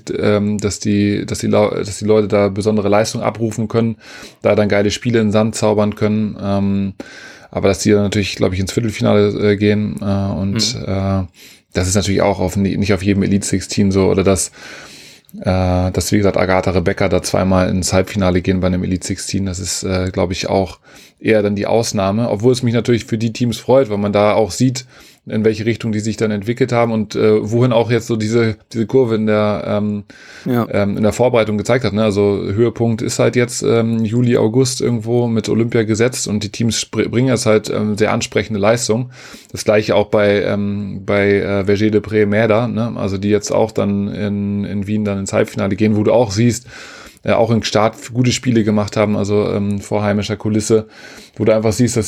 Leute da besondere Leistung abrufen können, da dann geile Spiele in den Sand zaubern können, aber dass die dann natürlich, glaube ich, ins Viertelfinale gehen, das ist natürlich auch nicht auf jedem Elite 16 so, oder dass wie gesagt, Agatha Rebecca da zweimal ins Halbfinale gehen bei einem Elite 16, das ist, glaube ich, auch eher dann die Ausnahme, obwohl es mich natürlich für die Teams freut, weil man da auch sieht, in welche Richtung die sich dann entwickelt haben und wohin auch jetzt so diese Kurve in der Vorbereitung gezeigt hat. Ne? Also Höhepunkt ist halt jetzt Juli, August irgendwo mit Olympia gesetzt, und die Teams bringen jetzt halt sehr ansprechende Leistung. Das gleiche auch bei Verger de Pré-Merda, ne? Also die jetzt auch dann in Wien dann ins Halbfinale gehen, wo du auch siehst, auch im Start gute Spiele gemacht haben, also vor heimischer Kulisse, wo du einfach siehst, dass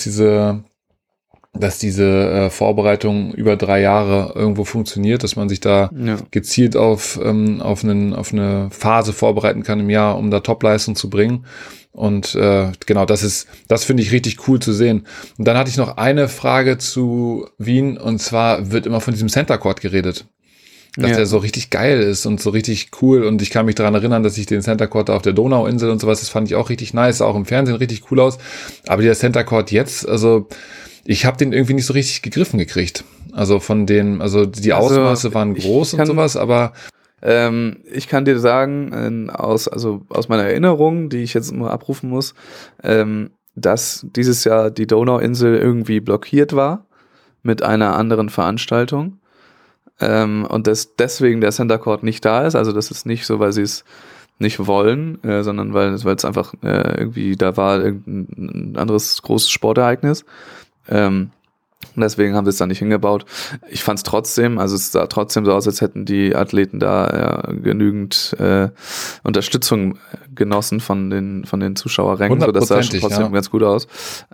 diese Vorbereitung über 3 Jahre irgendwo funktioniert, dass man sich da gezielt auf eine Phase vorbereiten kann im Jahr, um da Topleistung zu bringen. Und genau, das finde ich richtig cool zu sehen. Und dann hatte ich noch eine Frage zu Wien, und zwar wird immer von diesem Center Court geredet. Dass der so richtig geil ist und so richtig cool, und ich kann mich daran erinnern, dass ich den Center Court auf der Donauinsel und sowas, das fand ich auch richtig nice, auch im Fernsehen richtig cool aus. Aber der Center Court jetzt, also ich habe den irgendwie nicht so richtig gegriffen gekriegt. Also die Ausmaße waren groß und sowas, aber ich kann dir sagen, aus meiner Erinnerung, die ich jetzt nur abrufen muss, dass dieses Jahr die Donauinsel irgendwie blockiert war mit einer anderen Veranstaltung. Und dass deswegen der Center Court nicht da ist, also das ist nicht so, weil sie es nicht wollen, sondern weil es einfach irgendwie, da war irgendein anderes großes Sportereignis. Und deswegen haben sie es da nicht hingebaut. Ich fand es trotzdem, also es sah trotzdem so aus, als hätten die Athleten da genügend Unterstützung genossen von den Zuschauerrängen, so das sah schon trotzdem ganz gut aus.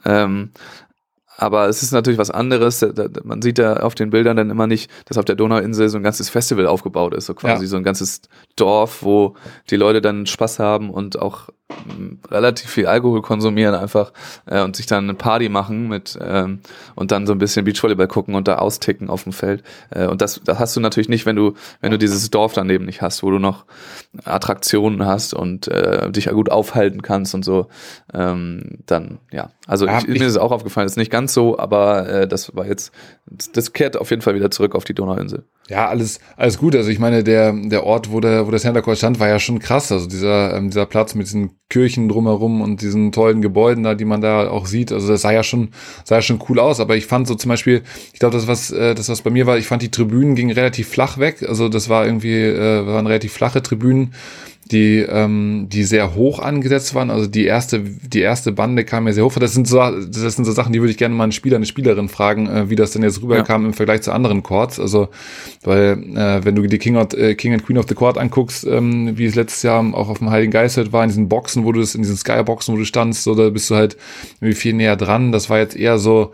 Aber es ist natürlich was anderes. Man sieht da auf den Bildern dann immer nicht, dass auf der Donauinsel so ein ganzes Festival aufgebaut ist, so quasi so ein ganzes Dorf, wo die Leute dann Spaß haben und auch relativ viel Alkohol konsumieren einfach und sich dann eine Party machen und dann so ein bisschen Beachvolleyball gucken und da austicken auf dem Feld. Und das hast du natürlich nicht, wenn du dieses Dorf daneben nicht hast, wo du noch Attraktionen hast und dich gut aufhalten kannst und so. Dann, ja. Also mir ist es auch aufgefallen, das ist nicht ganz so, aber das kehrt auf jeden Fall wieder zurück auf die Donauinsel. Ja, alles gut. Also ich meine, der Ort, wo der Center Court stand, war ja schon krass. Also dieser Platz mit diesen Kirchen drumherum und diesen tollen Gebäuden da, die man da auch sieht. Also das sah ja schon cool aus. Aber ich fand so zum Beispiel, ich glaube, das was bei mir war, ich fand die Tribünen gingen relativ flach weg. Also das war irgendwie, waren relativ flache Tribünen, die sehr hoch angesetzt waren. Also die erste Bande kam mir sehr hoch. Das sind so Sachen, die würde ich gerne mal einen Spieler, eine Spielerin fragen, wie das denn jetzt rüberkam im Vergleich zu anderen Courts. Also, weil wenn du die King and Queen of the Court anguckst, wie es letztes Jahr auch auf dem Heiligen Geist war, in diesen Boxen, in diesen Skyboxen, wo du standst, so, da bist du halt irgendwie viel näher dran. Das war jetzt eher so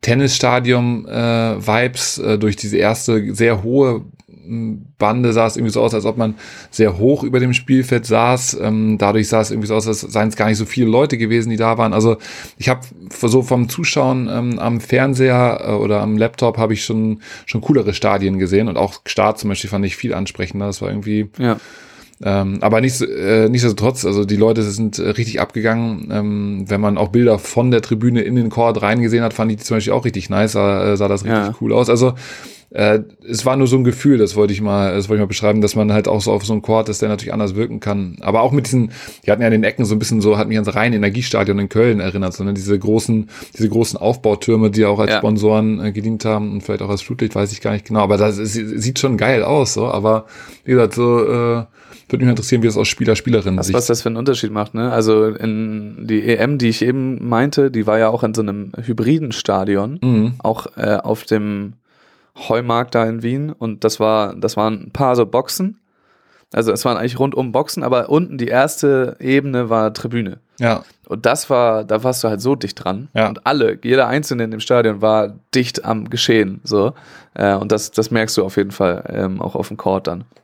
Tennisstadium-Vibes durch diese erste sehr hohe Bande, sah es irgendwie so aus, als ob man sehr hoch über dem Spielfeld saß. Dadurch sah es irgendwie so aus, als seien es gar nicht so viele Leute gewesen, die da waren. Also ich habe so vom Zuschauen am Fernseher oder am Laptop habe ich schon coolere Stadien gesehen, und auch Start zum Beispiel fand ich viel ansprechender. Das war irgendwie aber nichtsdestotrotz, also die Leute sind richtig abgegangen. Wenn man auch Bilder von der Tribüne in den Court reingesehen hat, fand ich die zum Beispiel auch richtig nice, sah das richtig cool aus. Also es war nur so ein Gefühl, das wollte ich mal beschreiben, dass man halt auch so auf so einen Court, dass der natürlich anders wirken kann. Aber auch mit die hatten ja in den Ecken so ein bisschen so, hat mich ans Rhein-Energiestadion in Köln erinnert, sondern diese großen Aufbautürme, die auch als Sponsoren gedient haben und vielleicht auch als Flutlicht, weiß ich gar nicht genau. Aber das sieht schon geil aus, so. Aber wie gesagt, so würde mich interessieren, wie das aus Spielerinnen was das für einen Unterschied macht, ne? Also in die EM, die ich eben meinte, die war ja auch in so einem hybriden Stadion, auch auf dem Heumarkt da in Wien, und das waren ein paar so Boxen, also es waren eigentlich rundum Boxen, aber unten die erste Ebene war Tribüne. Ja. Und da warst du halt so dicht dran, und jeder Einzelne in dem Stadion war dicht am Geschehen, so, und das merkst du auf jeden Fall auch auf dem Court dann.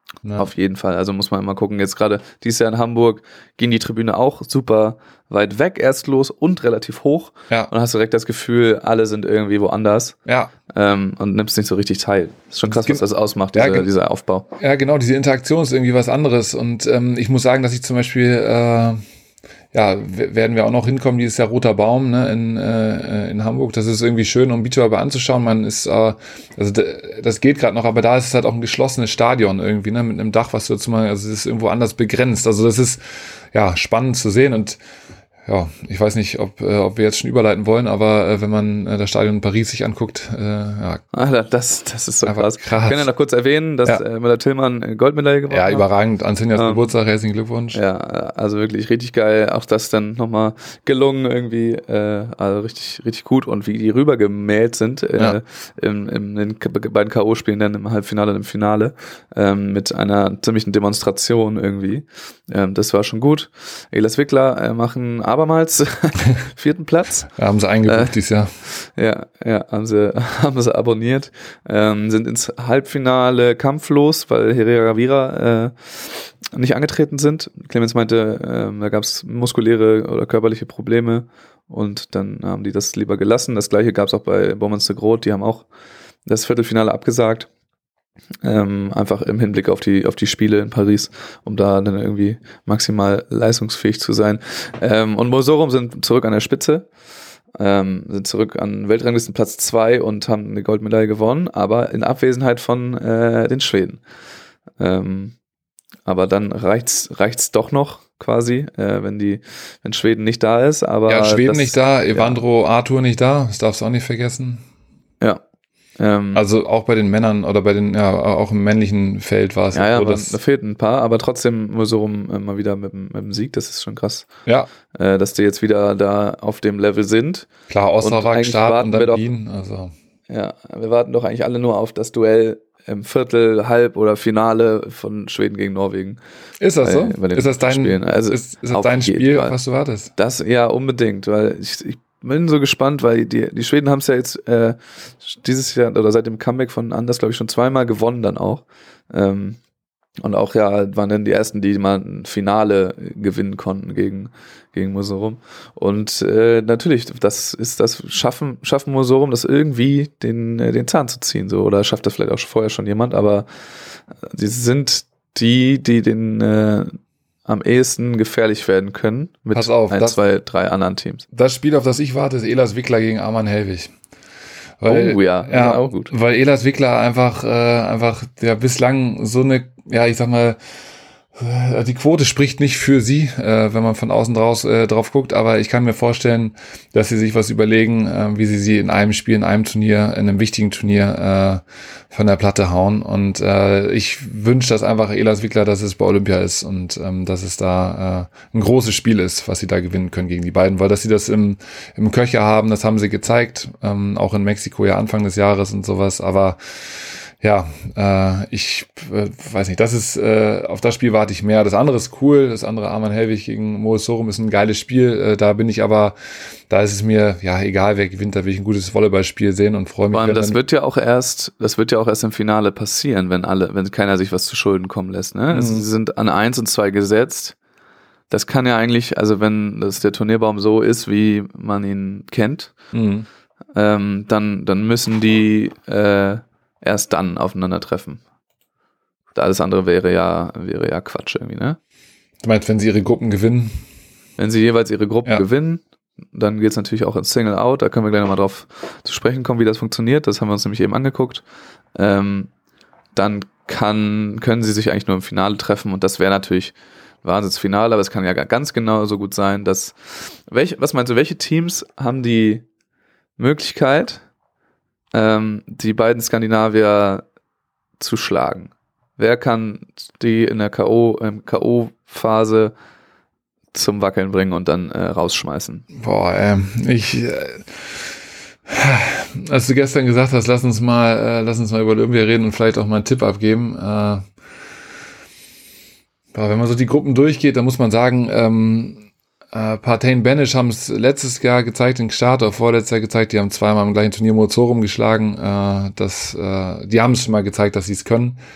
Ja. Auf jeden Fall. Also muss man immer gucken. Jetzt gerade dieses Jahr in Hamburg ging die Tribüne auch super weit weg erst los und relativ hoch. Ja. Und hast direkt das Gefühl, alle sind irgendwie woanders. Ja. Und nimmst nicht so richtig teil. Das ist schon krass, was das ausmacht, dieser Aufbau. Ja, genau, diese Interaktion ist irgendwie was anderes. Und ich muss sagen, dass ich zum Beispiel werden wir auch noch hinkommen, dieses Jahr Roter Baum, ne, in Hamburg. Das ist irgendwie schön, um Beachvolleyball anzuschauen. Man ist, das geht gerade noch, aber da ist es halt auch ein geschlossenes Stadion irgendwie, ne, mit einem Dach, was du dazu mal, also es ist irgendwo anders begrenzt. Also das ist, ja, spannend zu sehen und ja, ich weiß nicht, ob wir jetzt schon überleiten wollen, aber wenn man das Stadion in Paris sich anguckt, Alter, das ist so krass. Ich kann ja noch kurz erwähnen, dass Müller-Tillmann Goldmedaille gewonnen hat. Ja, überragend. An Sinjas Geburtstag, herzlichen Glückwunsch. Ja, also wirklich richtig geil. Auch das dann nochmal gelungen irgendwie. Also richtig, richtig gut. Und wie die rübergemäht sind in den beiden K.O.-Spielen, dann im Halbfinale und im Finale, mit einer ziemlichen Demonstration irgendwie. Das war schon gut. Elas Wickler machen abermals 4. Platz. Ja, haben sie eingebucht dieses Jahr. Ja, haben sie abonniert. Sind ins Halbfinale kampflos, weil Herea Gavira nicht angetreten sind. Clemens meinte, da gab es muskuläre oder körperliche Probleme und dann haben die das lieber gelassen. Das gleiche gab es auch bei Bormans de Groot, die haben auch das Viertelfinale abgesagt. Einfach im Hinblick auf die Spiele in Paris, um da dann irgendwie maximal leistungsfähig zu sein. Und Mosorum sind zurück an der Spitze, sind zurück an Weltranglistenplatz 2 und haben eine Goldmedaille gewonnen, aber in Abwesenheit von den Schweden. Aber dann reicht's doch noch quasi, wenn Schweden nicht da ist. Aber ja, Schweden nicht da, Evandro Arthur nicht da, das darfst du auch nicht vergessen. Ja. Also auch bei den Männern oder auch im männlichen Feld war es so, da fehlten ein paar, aber trotzdem Mosorum mal wieder mit dem Sieg, das ist schon krass. Ja. Dass die jetzt wieder da auf dem Level sind. Klar, Ostravag starten und dann Wien. Also. Ja, wir warten doch eigentlich alle nur auf das Duell im Viertel, Halb oder Finale von Schweden gegen Norwegen. Ist das so? Ist das dein, also ist das dein Spiel, auf was du wartest? Das ja unbedingt, weil ich bin so gespannt, weil die Schweden haben es ja jetzt dieses Jahr oder seit dem Comeback von Anders, glaube ich, schon 2-mal gewonnen dann auch. Und auch waren dann die ersten, die mal ein Finale gewinnen konnten gegen Mosorum. Und natürlich, das schaffen Mosorum, das irgendwie den Zahn zu ziehen, so, oder schafft das vielleicht auch vorher schon jemand, aber sie sind die den am ehesten gefährlich werden können mit 1, 2, 3 anderen Teams. Das Spiel, auf das ich warte, ist Elas Wickler gegen Arman Helwig. Weil, auch gut. Weil Elas Wickler einfach bislang so eine, ich sag mal, die Quote spricht nicht für sie, wenn man von außen drauf guckt, aber ich kann mir vorstellen, dass sie sich was überlegen, wie sie in einem Spiel, in einem Turnier, in einem wichtigen Turnier von der Platte hauen. Und ich wünsche das einfach Elas Wickler, dass es bei Olympia ist und dass es da ein großes Spiel ist, was sie da gewinnen können gegen die beiden, weil dass sie das im Köcher haben, das haben sie gezeigt, auch in Mexiko Anfang des Jahres und sowas, aber ich weiß nicht, das ist, auf das Spiel warte ich mehr. Das andere ist cool, das andere Arman Helwig gegen Mosorum ist ein geiles Spiel, da ist es mir, egal wer gewinnt, da will ich ein gutes Volleyballspiel sehen und freue mich. Vor allem, das wird ja auch erst im Finale passieren, wenn keiner sich was zu Schulden kommen lässt, ne? Also, sie sind an 1 und 2 gesetzt. Das kann ja eigentlich, also wenn das der Turnierbaum so ist, wie man ihn kennt, dann müssen die, erst dann aufeinandertreffen. Alles andere wäre ja Quatsch irgendwie, ne? Du meinst, wenn sie ihre Gruppen gewinnen? Wenn sie jeweils ihre Gruppen gewinnen, dann geht es natürlich auch ins Single-Out. Da können wir gleich nochmal drauf zu sprechen kommen, wie das funktioniert. Das haben wir uns nämlich eben angeguckt. Dann können sie sich eigentlich nur im Finale treffen und das wäre natürlich ein Wahnsinnsfinale, aber es kann ja ganz genau so gut sein, dass was meinst du, welche Teams haben die Möglichkeit, die beiden Skandinavier zu schlagen? Wer kann die in der K.O.-Phase zum Wackeln bringen und dann rausschmeißen? Boah, als du gestern gesagt hast, lass uns mal über Olympia reden und vielleicht auch mal einen Tipp abgeben. Wenn man so die Gruppen durchgeht, dann muss man sagen, Partain Banish haben es letztes Jahr gezeigt, in Start oder vorletztes Jahr gezeigt, die haben 2-mal im gleichen Turnier Mozorum geschlagen, die haben es schon mal gezeigt, dass sie es können,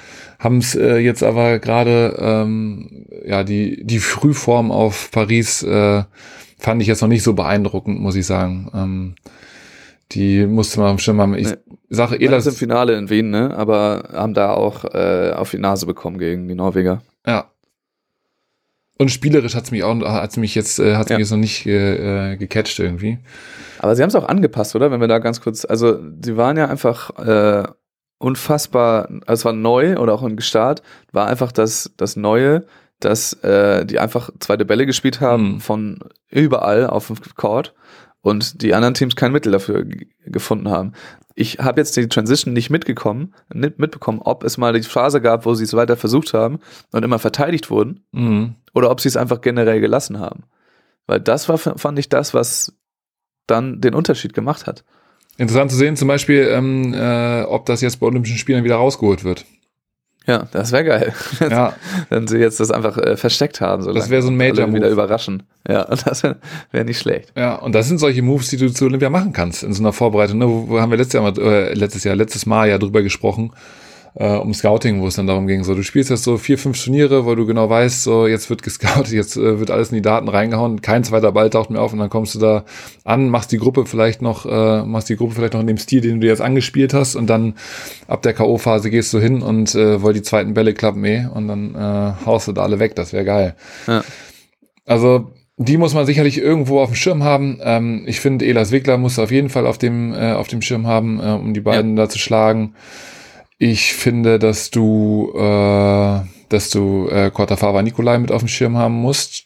haben es jetzt aber gerade, die Frühform auf Paris fand ich jetzt noch nicht so beeindruckend, muss ich sagen. Die musste man schon mal, ich sage Elas im Finale in Wien, ne? Aber haben da auch auf die Nase bekommen gegen die Norweger. Ja. Und spielerisch hat's mich jetzt noch nicht gecatcht irgendwie. Aber sie haben es auch angepasst, oder? Wenn wir da ganz kurz, also sie waren ja einfach unfassbar, also es war neu oder auch im Gestart, war einfach das Neue, dass die einfach zweite Bälle gespielt haben von überall auf dem Court und die anderen Teams kein Mittel dafür gefunden haben. Ich habe jetzt die Transition nicht mitbekommen, ob es mal die Phase gab, wo sie es weiter versucht haben und immer verteidigt wurden, oder ob sie es einfach generell gelassen haben. Weil das war, fand ich, das, was dann den Unterschied gemacht hat. Interessant zu sehen, zum Beispiel, ob das jetzt bei Olympischen Spielen wieder rausgeholt wird. Ja, das wäre geil. Ja. Wenn sie jetzt das einfach versteckt haben. Das wäre so ein Major-Move. Wieder überraschen. Ja, das wäre nicht schlecht. Ja, und das sind solche Moves, die du zu Olympia machen kannst in so einer Vorbereitung. Ne? Wo haben wir letztes Mal ja drüber gesprochen, um Scouting, wo es dann darum ging, so du spielst jetzt so 4-5 Turniere, wo du genau weißt, so jetzt wird gescoutet, jetzt wird alles in die Daten reingehauen, kein zweiter Ball taucht mehr auf und dann kommst du da an, machst die Gruppe vielleicht noch in dem Stil, den du jetzt angespielt hast und dann ab der K.O.-Phase gehst du hin und weil die zweiten Bälle klappen und dann haust du da alle weg, das wäre geil. Ja. Also die muss man sicherlich irgendwo auf dem Schirm haben. Ich finde, Elas Wickler muss auf jeden Fall auf dem Schirm haben, um die beiden da zu schlagen. Ich finde, dass du Kontafava Nikolai mit auf dem Schirm haben musst,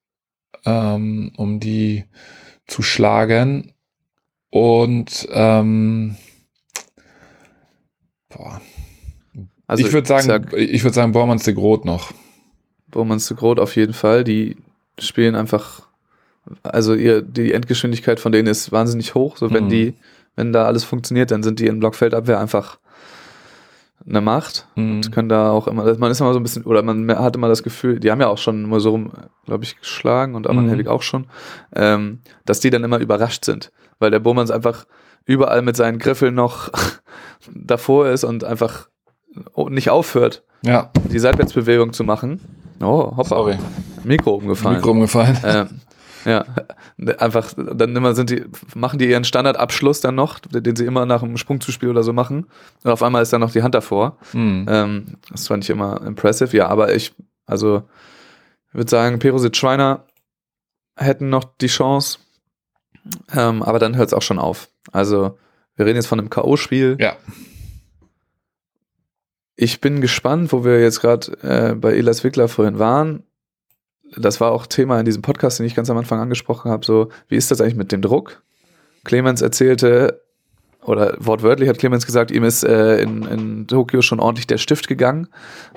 um die zu schlagen. Und also ich würde sagen, Bormans de Groot noch. Bormans de Groot auf jeden Fall. Die spielen einfach, also die Endgeschwindigkeit von denen ist wahnsinnig hoch. So wenn da alles funktioniert, dann sind die in Blockfeldabwehr einfach eine Macht und können da auch immer, man ist immer so ein bisschen, oder man hat immer das Gefühl, die haben ja auch schon immer so rum, glaube ich, geschlagen und Arman Helwig auch schon, dass die dann immer überrascht sind, weil der Bormans einfach überall mit seinen Griffeln noch davor ist und einfach nicht aufhört, die Seitwärtsbewegung zu machen. Oh, hoppa. Sorry. Mikro umgefallen. Ja, einfach, dann immer machen die ihren Standardabschluss dann noch, den sie immer nach einem Sprungzuspiel oder so machen. Und auf einmal ist dann noch die Hand davor. Das fand ich immer impressive. Ja, aber ich würde sagen, Peruzic, Schreiner hätten noch die Chance. Aber dann hört es auch schon auf. Also, wir reden jetzt von einem K.O.-Spiel. Ja. Ich bin gespannt, wo wir jetzt gerade bei Elas Wickler vorhin waren. Das war auch Thema in diesem Podcast, den ich ganz am Anfang angesprochen habe, so, wie ist das eigentlich mit dem Druck? Clemens erzählte, oder wortwörtlich hat Clemens gesagt, ihm ist in Tokio schon ordentlich der Stift gegangen.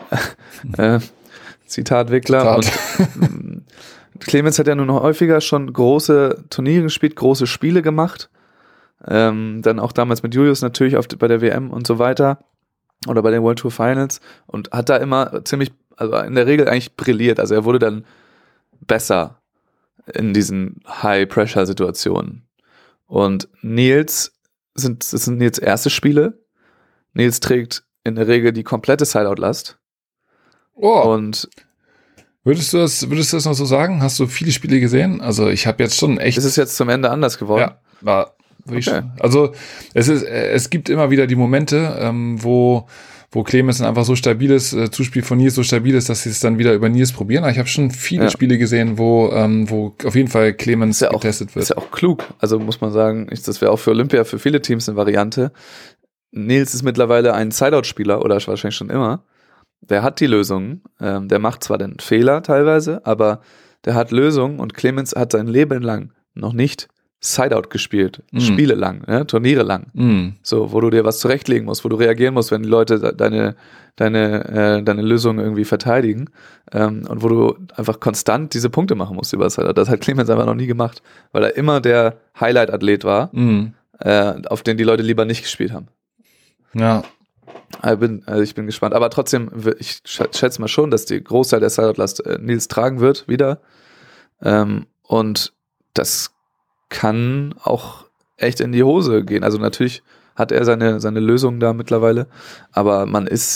Zitat Wickler. Und Clemens hat ja nun häufiger schon große Turniere gespielt, große Spiele gemacht. Dann auch damals mit Julius natürlich bei der WM und so weiter. Oder bei den World Tour Finals. Und hat da immer also in der Regel eigentlich brilliert. Also er wurde dann besser in diesen High-Pressure-Situationen. Und das sind Nils erste Spiele. Nils trägt in der Regel die komplette Sideout-Last. Oh. Und würdest du das noch so sagen? Hast du viele Spiele gesehen? Also ich habe jetzt schon echt... Ist es jetzt zum Ende anders geworden? Ja, war okay. Also es gibt immer wieder die Momente, wo Clemens dann einfach so stabil ist, Zuspiel von Nils so stabil ist, dass sie es dann wieder über Nils probieren. Aber ich habe schon viele Spiele gesehen, wo auf jeden Fall Clemens getestet wird. Ist ja auch klug. Also muss man sagen, das wäre auch für Olympia, für viele Teams eine Variante. Nils ist mittlerweile ein Sideout-Spieler, oder wahrscheinlich schon immer. Der hat die Lösungen. Der macht zwar den Fehler teilweise, aber der hat Lösungen und Clemens hat sein Leben lang noch nicht Sideout gespielt, Spiele lang, Turniere lang, so, wo du dir was zurechtlegen musst, wo du reagieren musst, wenn die Leute deine Lösung irgendwie verteidigen, und wo du einfach konstant diese Punkte machen musst über Sideout. Das hat Clemens einfach noch nie gemacht, weil er immer der Highlight-Athlet war, auf den die Leute lieber nicht gespielt haben. Ja. Ich bin gespannt, aber trotzdem, ich schätze mal schon, dass die Großteil der Sideout-Last Nils tragen wird, wieder, und das kann auch echt in die Hose gehen. Also natürlich hat er seine Lösungen da mittlerweile, aber man ist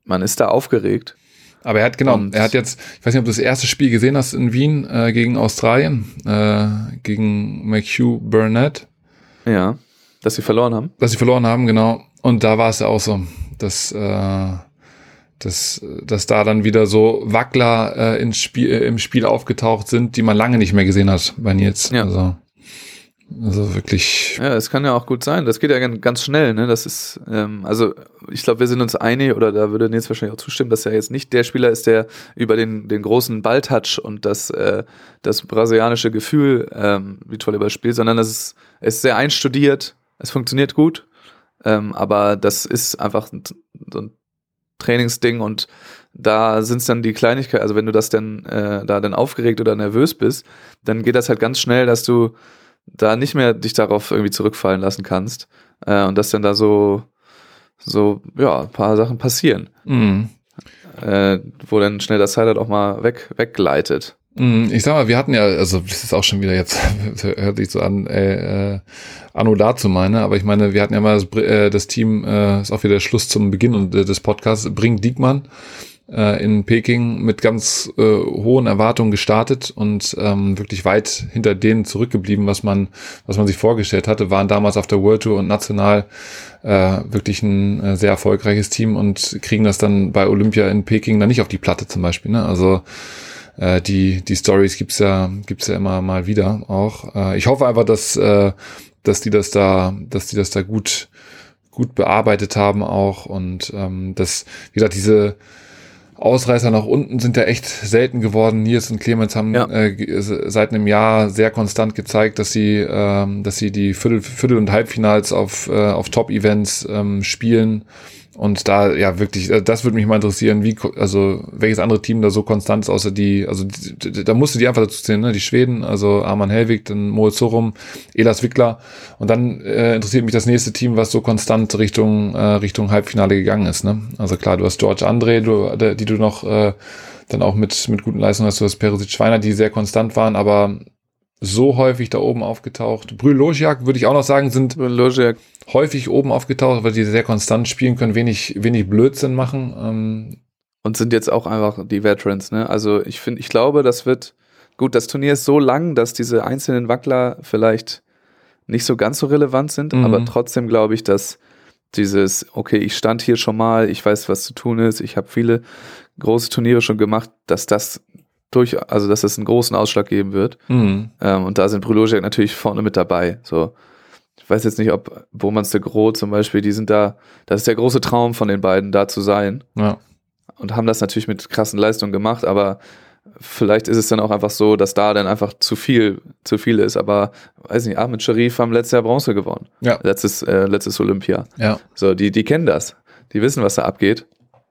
man ist da aufgeregt. Aber er hat jetzt, ich weiß nicht, ob du das erste Spiel gesehen hast in Wien gegen Australien, gegen McHugh Burnett. Ja, dass sie verloren haben. Genau. Und da war es ja auch so, dass da dann wieder so Wackler im Spiel aufgetaucht sind, die man lange nicht mehr gesehen hat bei Nils. Ja. Also wirklich. Ja, es kann ja auch gut sein. Das geht ja ganz schnell, ne? Das ist, also ich glaube, wir sind uns einig, oder da würde Nils wahrscheinlich auch zustimmen, dass er jetzt nicht der Spieler ist, der über den großen Balltouch und das brasilianische Gefühl wie Volleyball spielt, sondern es ist sehr einstudiert, es funktioniert gut, aber das ist einfach so ein Trainingsding, und da sind es dann die Kleinigkeiten, also wenn du das dann da dann aufgeregt oder nervös bist, dann geht das halt ganz schnell, dass du da nicht mehr dich darauf irgendwie zurückfallen lassen kannst und dass dann da so ein paar Sachen passieren, wo dann schnell das Highlight auch mal weggleitet. Ich sag mal, wir hatten ja, also das ist auch schon wieder jetzt, hört sich so an, Anno dazu meine, aber ich meine, wir hatten ja mal das Team, ist auch wieder der Schluss zum Beginn des Podcasts, Brink Diekmann in Peking mit ganz hohen Erwartungen gestartet und wirklich weit hinter denen zurückgeblieben, was man sich vorgestellt hatte, waren damals auf der World Tour und national wirklich ein sehr erfolgreiches Team und kriegen das dann bei Olympia in Peking dann nicht auf die Platte zum Beispiel, ne? Also die Stories gibt's ja immer mal wieder auch. Ich hoffe einfach, dass die das da gut bearbeitet haben auch, und dass, wie gesagt, diese Ausreißer nach unten sind ja echt selten geworden. Nils und Clemens haben seit einem Jahr sehr konstant gezeigt, dass sie die Viertel- und Halbfinals auf Top-Events spielen. Und da, ja, wirklich, das würde mich mal interessieren, welches andere Team da so konstant ist, außer da musst du die einfach dazu zählen, ne? Die Schweden, also Arman Helwig, dann Moritz Sorum, Elas Wickler. Und dann interessiert mich das nächste Team, was so konstant Richtung Halbfinale gegangen ist, ne? Also klar, du hast George André, die du noch dann auch mit guten Leistungen hast, du hast Perisic Schweiner, die sehr konstant waren, aber so häufig da oben aufgetaucht. Brühl Logiak, würde ich auch noch sagen, sind häufig oben aufgetaucht, weil die sehr konstant spielen können, wenig Blödsinn machen. Und sind jetzt auch einfach die Veterans, ne? Also ich glaube, das Turnier ist so lang, dass diese einzelnen Wackler vielleicht nicht so ganz so relevant sind, aber trotzdem glaube ich, dass dieses, okay, ich stand hier schon mal, ich weiß, was zu tun ist, ich habe viele große Turniere schon gemacht, dass das einen großen Ausschlag geben wird. Und da sind Brühl natürlich vorne mit dabei. So, ich weiß jetzt nicht, ob Bomans de Groot zum Beispiel, die sind da, das ist der große Traum von den beiden, da zu sein. Ja. Und haben das natürlich mit krassen Leistungen gemacht, aber vielleicht ist es dann auch einfach so, dass da dann einfach zu viel ist. Aber, weiß nicht, Ahmed Sharif haben letztes Jahr Bronze gewonnen. Ja. Letztes Olympia. Ja. So, die kennen das. Die wissen, was da abgeht.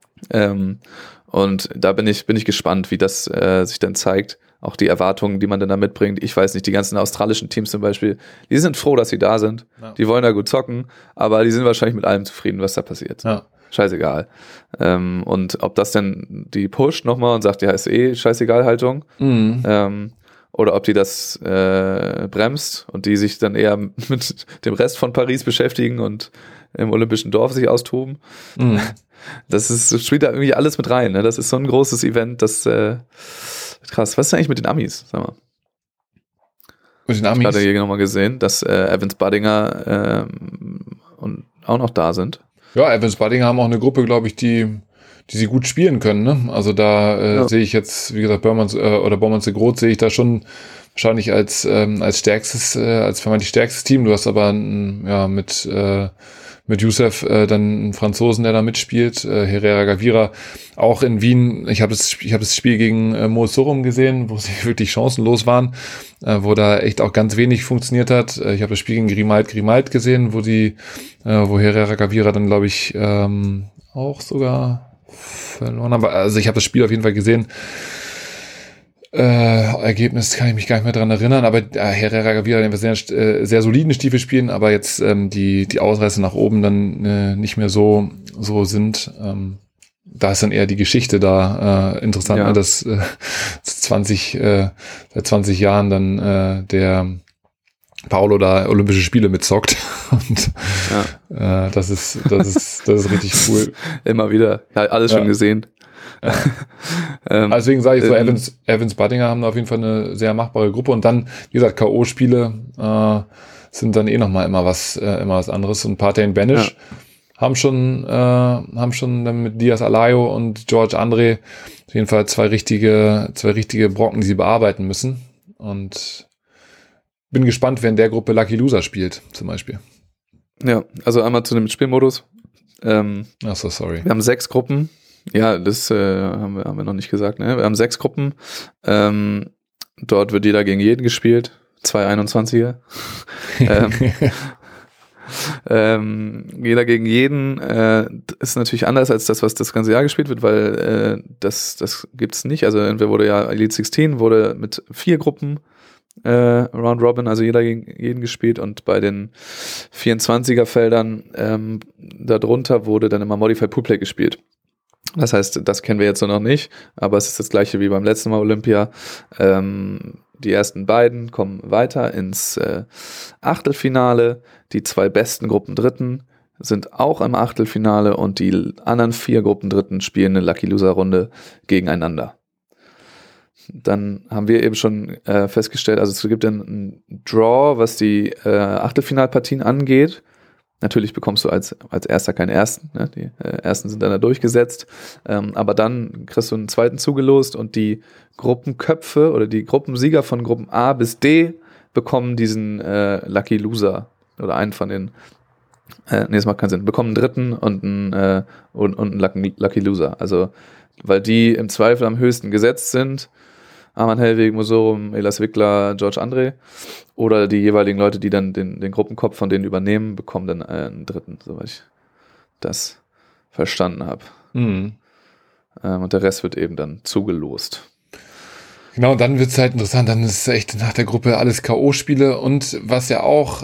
Und da bin ich gespannt, wie das sich dann zeigt. Auch die Erwartungen, die man dann da mitbringt. Ich weiß nicht, die ganzen australischen Teams zum Beispiel, die sind froh, dass sie da sind. Ja. Die wollen da gut zocken, aber die sind wahrscheinlich mit allem zufrieden, was da passiert. Ja. Scheißegal. Und ob das denn die pusht nochmal und sagt, ja, ist scheißegal Haltung. Oder ob die das bremst und die sich dann eher mit dem Rest von Paris beschäftigen und im Olympischen Dorf sich austoben. Das spielt da irgendwie alles mit rein. Ne? Das ist so ein großes Event, das krass. Was ist eigentlich mit den Amis? Sag mal. Mit den Amis? Ich habe gerade hier nochmal gesehen, dass Evans Baddinger und auch noch da sind. Ja, Evans Baddinger haben auch eine Gruppe, glaube ich, die sie gut spielen können. Ne? Also da sehe ich jetzt, wie gesagt, Bomans de Groot sehe ich da schon wahrscheinlich als vermeintlich stärkstes Team. Du hast aber mit Youssef dann einen Franzosen, der da mitspielt, Herrera Gavira, auch in Wien. Ich habe das Spiel gegen Moritz Sorum gesehen, wo sie wirklich chancenlos waren, wo da echt auch ganz wenig funktioniert hat. Ich habe das Spiel gegen Grimald gesehen, wo Herrera Gavira dann, glaube ich, auch sogar verloren haben. Also ich habe das Spiel auf jeden Fall gesehen. Ergebnis kann ich mich gar nicht mehr dran erinnern, aber Herrera Gavira hat sehr, sehr soliden Stiefel spielen, aber jetzt die Ausreißer nach oben dann nicht mehr so sind. Da ist dann eher die Geschichte da interessant, ja. Dass seit 20 Jahren dann der Paolo da Olympische Spiele mitzockt. Und das ist richtig cool. Immer wieder. Ja, alles schon gesehen. Ja. Deswegen sage ich so, Evans Budinger haben da auf jeden Fall eine sehr machbare Gruppe. Und dann, wie gesagt, K.O.-Spiele sind dann nochmal immer was anderes. Und Partey und Banish haben schon dann mit Diaz Alayo und George Andre auf jeden Fall zwei richtige Brocken, die sie bearbeiten müssen. Und bin gespannt, wer in der Gruppe Lucky Loser spielt, zum Beispiel. Ja, also einmal zu dem Spielmodus. Sorry. Wir haben 6 Gruppen. Ja, das haben wir noch nicht gesagt. Ne? Wir haben 6 Gruppen. Dort wird jeder gegen jeden gespielt. 2 21er. Jeder gegen jeden ist natürlich anders als das, was das ganze Jahr gespielt wird, weil das gibt's nicht. Also entweder wurde ja Elite 16 wurde mit 4 Gruppen Round Robin, also jeder gegen jeden gespielt, und bei den 24er Feldern darunter wurde dann immer Modified Poolplay gespielt. Das heißt, das kennen wir jetzt noch nicht, aber es ist das gleiche wie beim letzten Mal Olympia. Die ersten beiden kommen weiter ins Achtelfinale. Die 2 besten Gruppendritten sind auch im Achtelfinale und die anderen 4 Gruppendritten spielen eine Lucky Loser Runde gegeneinander. Dann haben wir eben schon festgestellt, also es gibt dann einen Draw, was die Achtelfinalpartien angeht. Natürlich bekommst du als Erster keinen Ersten, ne? Die Ersten sind dann da durchgesetzt, aber dann kriegst du einen zweiten zugelost und die Gruppenköpfe oder die Gruppensieger von Gruppen A bis D bekommen diesen Lucky Loser oder einen von den, das macht keinen Sinn, bekommen einen dritten und einen Lucky Loser, also weil die im Zweifel am höchsten gesetzt sind. Arman Hellweg, Mosorum, Elas Wickler, George Andre, oder die jeweiligen Leute, die dann den Gruppenkopf von denen übernehmen, bekommen dann einen dritten, soweit ich das verstanden habe. Und der Rest wird eben dann zugelost. Genau, und dann wird es halt interessant, dann ist echt nach der Gruppe alles K.O.-Spiele, und was ja auch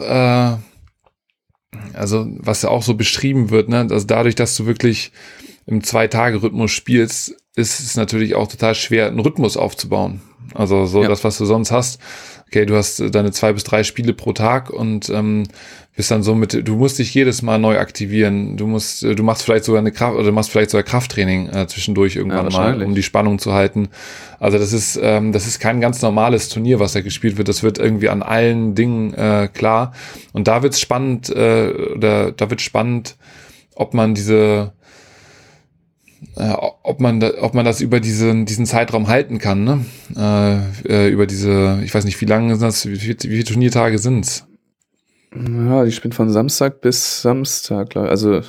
so beschrieben wird, ne, also dadurch, dass du wirklich im 2-Tage-Rhythmus spielst, ist es natürlich auch total schwer, einen Rhythmus aufzubauen. Also das, was du sonst hast. Okay, du hast deine 2 bis 3 Spiele pro Tag und bist dann so du musst dich jedes Mal neu aktivieren. Du machst vielleicht sogar Krafttraining zwischendurch irgendwann mal, um die Spannung zu halten. Also das ist kein ganz normales Turnier, was da gespielt wird. Das wird irgendwie an allen Dingen klar. Und da wird's spannend, ob man ob man das über diesen Zeitraum halten kann, ne? Über diese, ich weiß nicht, wie lange sind das, wie viele Turniertage sind's? Ja, die spielen von Samstag bis Samstag, also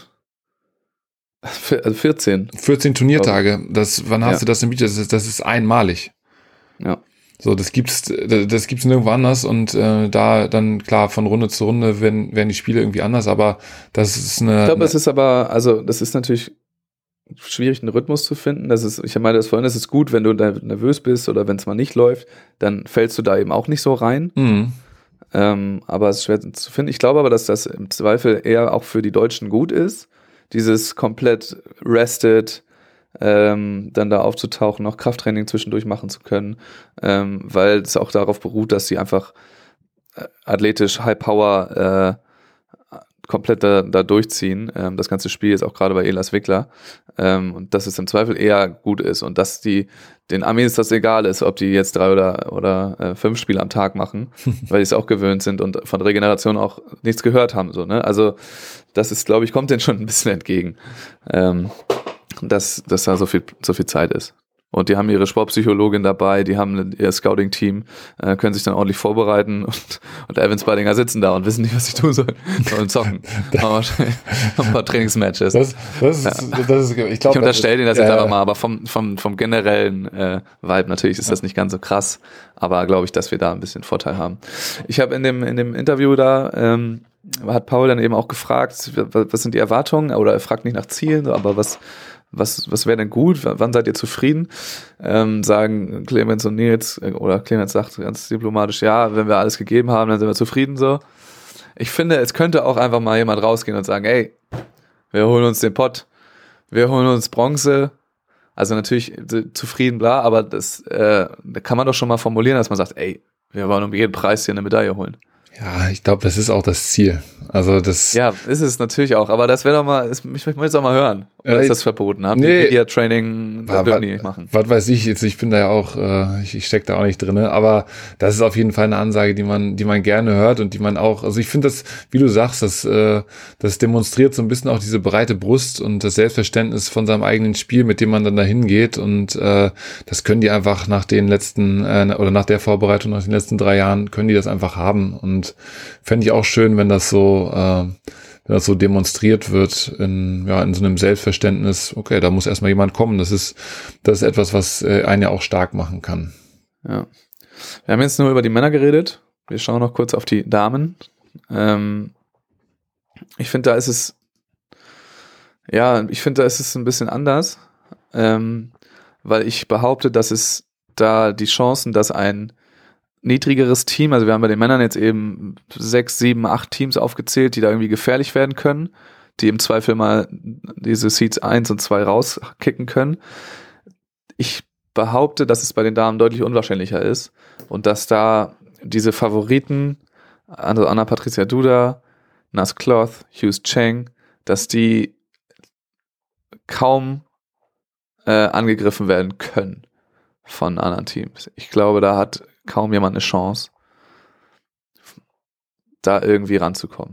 14. 14 Turniertage. Wann hast du das im Video? Das ist einmalig. Ja. So, das gibt's nirgendwo anders, und da dann, klar, von Runde zu Runde werden die Spiele irgendwie anders, aber das ist Ich glaube, es ist aber, also das ist natürlich schwierig, einen Rhythmus zu finden. Ich meine das vorhin, das ist gut, wenn du da nervös bist oder wenn es mal nicht läuft, dann fällst du da eben auch nicht so rein. Aber es ist schwer zu finden. Ich glaube aber, dass das im Zweifel eher auch für die Deutschen gut ist, dieses komplett rested, dann da aufzutauchen, noch Krafttraining zwischendurch machen zu können, weil es auch darauf beruht, dass sie einfach athletisch High Power komplett da durchziehen. Das ganze Spiel ist auch gerade bei Elas Wickler. Und dass es im Zweifel eher gut ist und dass den Amis das egal ist, ob die jetzt 3 oder 5 Spiele am Tag machen, weil die es auch gewöhnt sind und von Regeneration auch nichts gehört haben. So, ne? Also das ist, glaube ich, kommt denen schon ein bisschen entgegen, dass da so viel Zeit ist. Und die haben ihre Sportpsychologin dabei, die haben ihr Scouting-Team, können sich dann ordentlich vorbereiten, und Evans Budinger sitzen da und wissen nicht, was sie tun sollen. Und zocken. Ein paar Trainingsmatches. Ich unterstelle denen das jetzt einfach mal, aber vom generellen Vibe natürlich ist das nicht ganz so krass, aber glaube ich, dass wir da ein bisschen Vorteil haben. Ich habe in dem Interview da, hat Paul dann eben auch gefragt, was sind die Erwartungen, oder er fragt nicht nach Zielen, aber was wäre denn gut? Wann seid ihr zufrieden? Sagen Clemens und Nils, oder Clemens sagt ganz diplomatisch, ja, wenn wir alles gegeben haben, dann sind wir zufrieden so. Ich finde, es könnte auch einfach mal jemand rausgehen und sagen, ey, wir holen uns den Pott, wir holen uns Bronze. Also natürlich zufrieden, bla, aber das da kann man doch schon mal formulieren, dass man sagt, ey, wir wollen um jeden Preis hier eine Medaille holen. Ja, ich glaube, das ist auch das Ziel. Also das. Ja, ist es natürlich auch, aber das wäre doch mal, ich möchte es auch mal hören. Oder ist das verboten? Haben die Media-Training, das dürfen die nicht machen. Was weiß ich, jetzt, ich bin da ja auch, ich stecke da auch nicht drin, aber das ist auf jeden Fall eine Ansage, die man gerne hört und die man auch, also ich finde das, wie du sagst, das demonstriert so ein bisschen auch diese breite Brust und das Selbstverständnis von seinem eigenen Spiel, mit dem man dann dahin geht und das können die einfach nach den letzten, oder nach der Vorbereitung, nach den letzten 3 Jahren, können die das einfach haben und fände ich auch schön, wenn das so demonstriert wird in so einem Selbstverständnis, okay, da muss erstmal jemand kommen. Das ist etwas, was einen ja auch stark machen kann. Ja. Wir haben jetzt nur über die Männer geredet. Wir schauen noch kurz auf die Damen. Ich finde, da ist es ein bisschen anders, weil ich behaupte, dass es da die Chancen, dass ein niedrigeres Team, also wir haben bei den Männern jetzt eben 6, 7, 8 Teams aufgezählt, die da irgendwie gefährlich werden können, die im Zweifel mal diese Seeds 1 und 2 rauskicken können. Ich behaupte, dass es bei den Damen deutlich unwahrscheinlicher ist und dass da diese Favoriten, also Anna-Patricia Duda, Naz Cloth, Hughes Cheng, dass die kaum angegriffen werden können von anderen Teams. Ich glaube, da hat kaum jemand eine Chance, da irgendwie ranzukommen.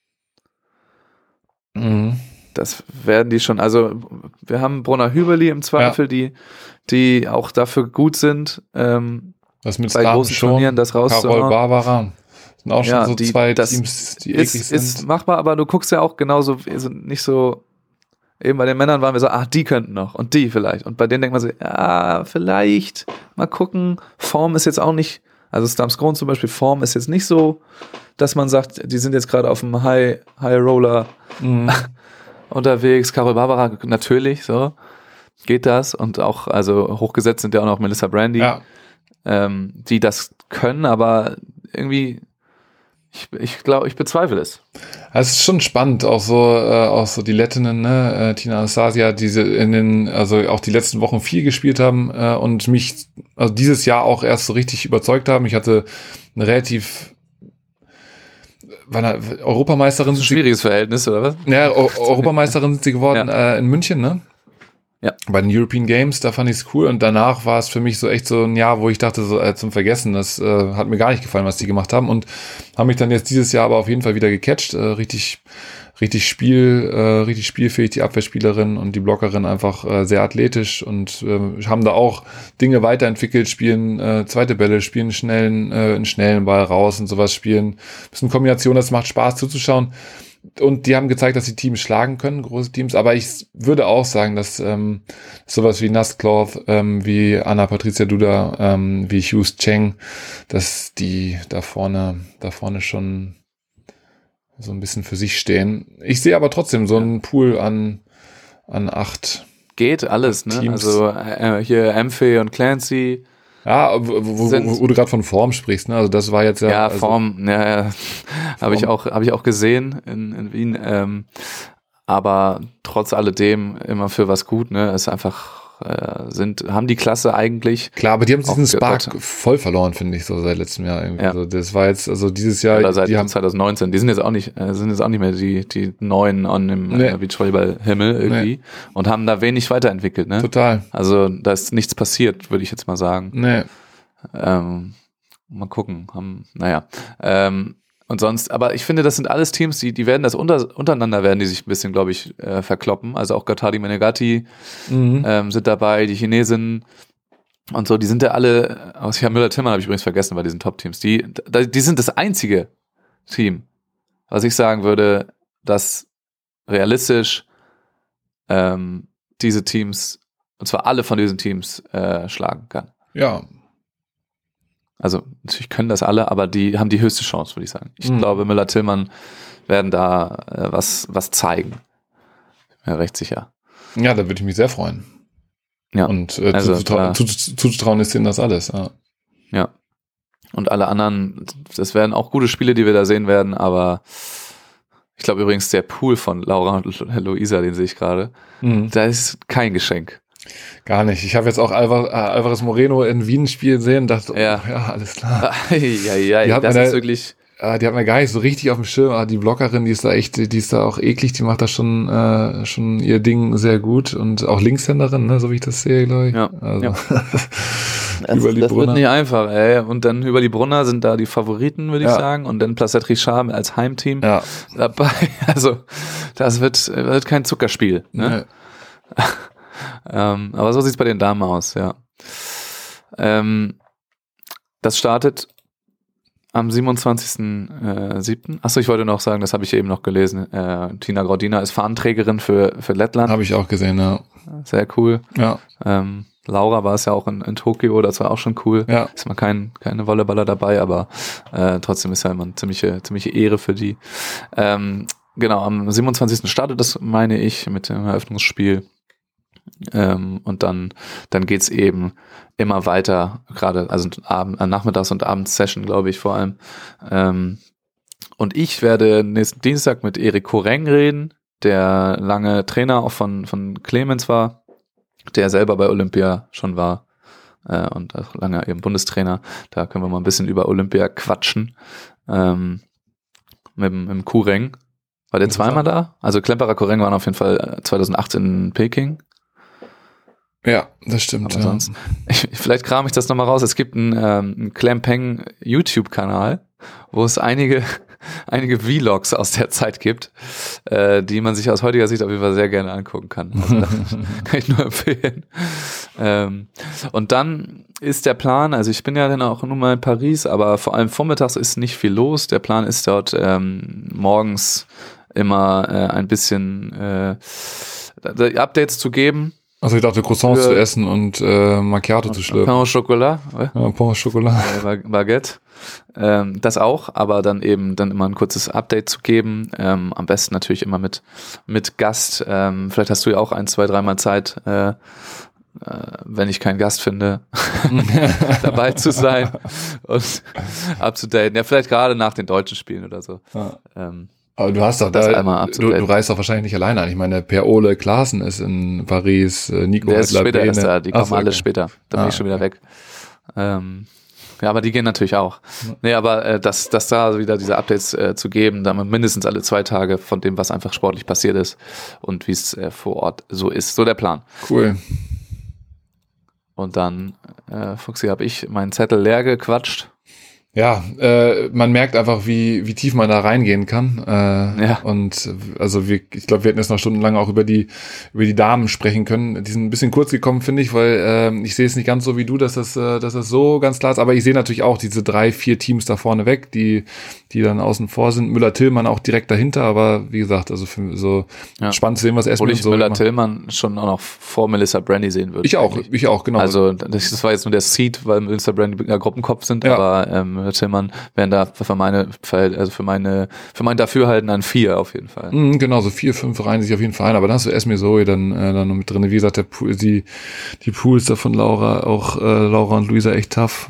Mhm. Das werden die schon, also wir haben Brunner Hüberli im Zweifel, die auch dafür gut sind, was mit bei großen Turnieren das rauszuhauen. Carol Barbara sind auch schon zwei Teams, die eklig sind. Ist machbar, aber du guckst ja auch genauso, also nicht so, eben bei den Männern waren wir so, die könnten noch und die vielleicht. Und bei denen denkt man so, vielleicht, mal gucken. Form ist jetzt auch nicht, also Stamskron zum Beispiel, Form ist jetzt nicht so, dass man sagt, die sind jetzt gerade auf dem High Roller unterwegs. Carol Barbara natürlich, so geht das. Und auch, also hochgesetzt sind ja auch noch Melissa Brandy, die das können, aber irgendwie, ich glaube, ich bezweifle es. Es ist schon spannend, auch so die Lettinnen, ne? Tina Anastasia, also auch die letzten Wochen viel gespielt haben und mich also dieses Jahr auch erst so richtig überzeugt haben. Ich hatte eine relativ Europameisterin. Das ist ein schwieriges Verhältnis, oder was? Ja, Europameisterin sind sie geworden in München, ne? Ja. Bei den European Games, da fand ich es cool und danach war es für mich so echt so ein Jahr, wo ich dachte, so zum Vergessen, das hat mir gar nicht gefallen, was die gemacht haben und haben mich dann jetzt dieses Jahr aber auf jeden Fall wieder gecatcht, richtig spielfähig, die Abwehrspielerin und die Blockerin einfach sehr athletisch und haben da auch Dinge weiterentwickelt, spielen zweite Bälle, spielen einen schnellen Ball raus und sowas, spielen ein bisschen Kombination, das macht Spaß zuzuschauen. Und die haben gezeigt, dass sie Teams schlagen können, große Teams. Aber ich würde auch sagen, dass sowas wie Naz Cloth, wie Anna-Patricia Duda, wie Hughes Cheng, dass die da vorne schon so ein bisschen für sich stehen. Ich sehe aber trotzdem so einen Pool an 8 geht alles, ne? Teams. Also hier Amphy und Clancy. Ja, wo du gerade von Form sprichst, ne? Also das war jetzt ja Form, habe ich auch gesehen in Wien. Aber trotz alledem immer für was gut, ne? Es ist einfach haben die Klasse eigentlich. Klar, aber die haben diesen Spark voll verloren, finde ich, so seit letztem Jahr irgendwie. Ja. Also das war jetzt, also dieses Jahr. Oder seit 2019. Die sind jetzt auch nicht mehr die Neuen an dem Beachvolleyball-Himmel irgendwie und haben da wenig weiterentwickelt, ne? Total. Also da ist nichts passiert, würde ich jetzt mal sagen. Nee. Mal gucken. Und sonst, aber ich finde, das sind alles Teams, die werden das untereinander werden, die sich ein bisschen, glaube ich, verkloppen. Also auch Gotthard Menegatti sind dabei, die Chinesinnen und so, die sind ja alle, außer Müller-Tillmann habe ich übrigens vergessen bei diesen Top-Teams, die sind das einzige Team, was ich sagen würde, dass realistisch diese Teams, und zwar alle von diesen Teams, schlagen kann. Ja. Also natürlich können das alle, aber die haben die höchste Chance, würde ich sagen. Ich glaube, Müller-Tillmann werden da was zeigen. Ja, recht sicher. Ja, da würde ich mich sehr freuen. Ja. Und zuzutrauen ist denen das alles. Ja. Und alle anderen, das werden auch gute Spiele, die wir da sehen werden, aber ich glaube übrigens, der Pool von Laura und Luisa, den sehe ich gerade, da ist kein Geschenk. Gar nicht. Ich habe jetzt auch Alvarez Moreno in Wien spielen sehen und dachte, ja, alles klar. Ja, das ist wirklich. die hat man gar nicht so richtig auf dem Schirm, aber die Blockerin, die ist da auch eklig, die macht da schon ihr Ding sehr gut und auch Linkshänderin, ne, so wie ich das sehe, glaube ich. Ja. Also. Ja. Das wird nicht einfach, ey. Und dann über die Brunner sind da die Favoriten, würde ich sagen. Und dann Placette Richard als Heimteam dabei. Also, das wird kein Zuckerspiel. Ne? Nee. Aber so sieht's bei den Damen aus, ja. Das startet am 27.07. Achso, ich wollte noch sagen, das habe ich eben noch gelesen. Tina Graudina ist Fahnenträgerin für Lettland. Habe ich auch gesehen, ja. Sehr cool. Ja. Laura war es ja auch in Tokio, das war auch schon cool. Ja. Ist mal keine Volleyballer dabei, aber trotzdem ist ja immer eine ziemliche Ehre für die. Genau, am 27. startet das, meine ich, mit dem Eröffnungsspiel. Und dann geht's eben immer weiter, gerade, also Nachmittags- und Abends-Session, glaube ich, vor allem. Und ich werde nächsten Dienstag mit Erik Koreng reden, der lange Trainer auch von Clemens war, der selber bei Olympia schon war und auch lange eben Bundestrainer. Da können wir mal ein bisschen über Olympia quatschen. Mit dem Koreng. War der zweimal da? Also Klemperer Koreng waren auf jeden Fall 2008 in Peking. Ja, das stimmt. Aber sonst, vielleicht kram ich das nochmal raus. Es gibt einen Klempeng YouTube-Kanal, wo es einige Vlogs aus der Zeit gibt, die man sich aus heutiger Sicht auf jeden Fall sehr gerne angucken kann. Also, kann ich nur empfehlen. Und dann ist der Plan, also ich bin ja dann auch nun mal in Paris, aber vor allem vormittags ist nicht viel los. Der Plan ist dort morgens immer ein bisschen Updates zu geben. Also ich dachte, Croissants zu essen und Macchiato zu schlürfen. Pain au Chocolat. Ja, Pain au Chocolat. Baguette. Das auch, aber dann immer ein kurzes Update zu geben. Am besten natürlich immer mit Gast. Vielleicht hast du ja auch 1, 2, 3 Mal Zeit, wenn ich keinen Gast finde, dabei zu sein und up to date. Ja, vielleicht gerade nach den deutschen Spielen oder so. Ja. Aber du hast doch du reist doch wahrscheinlich nicht alleine an. Ich meine, Per-Ole Klaassen ist in Paris, Nico der ist später erst da, die kommen alle später. Da bin ich schon wieder weg. Ja, aber die gehen natürlich auch. Nee, aber dass da wieder diese Updates zu geben, da mindestens alle 2 Tage von dem, was einfach sportlich passiert ist und wie es vor Ort so ist. So der Plan. Cool. Und dann, Fuchsi, habe ich meinen Zettel leer gequatscht. Ja, man merkt einfach, wie tief man da reingehen kann. Und also ich glaube, wir hätten jetzt noch stundenlang auch über die Damen sprechen können. Die sind ein bisschen kurz gekommen, finde ich, weil ich sehe es nicht ganz so wie du, dass das so ganz klar ist. Aber ich sehe natürlich auch diese 3, 4 Teams da vorne weg, die dann außen vor sind. Müller-Tillmann auch direkt dahinter. Aber wie gesagt, also für so spannend zu sehen, was Esmen so Müller-Tillmann schon auch noch vor Melissa Brandy sehen würde. Ich auch, genau. Also das war jetzt nur der Seed, weil Melissa Brandy Gruppenkopf sind, aber Tillmann wären da für mein Dafürhalten an 4 auf jeden Fall. Genau, so 4, 5 reihen sich auf jeden Fall ein, aber dann hast du Esme Zoe dann noch mit drin. Wie gesagt, die Pools da von Laura, auch Laura und Luisa echt tough.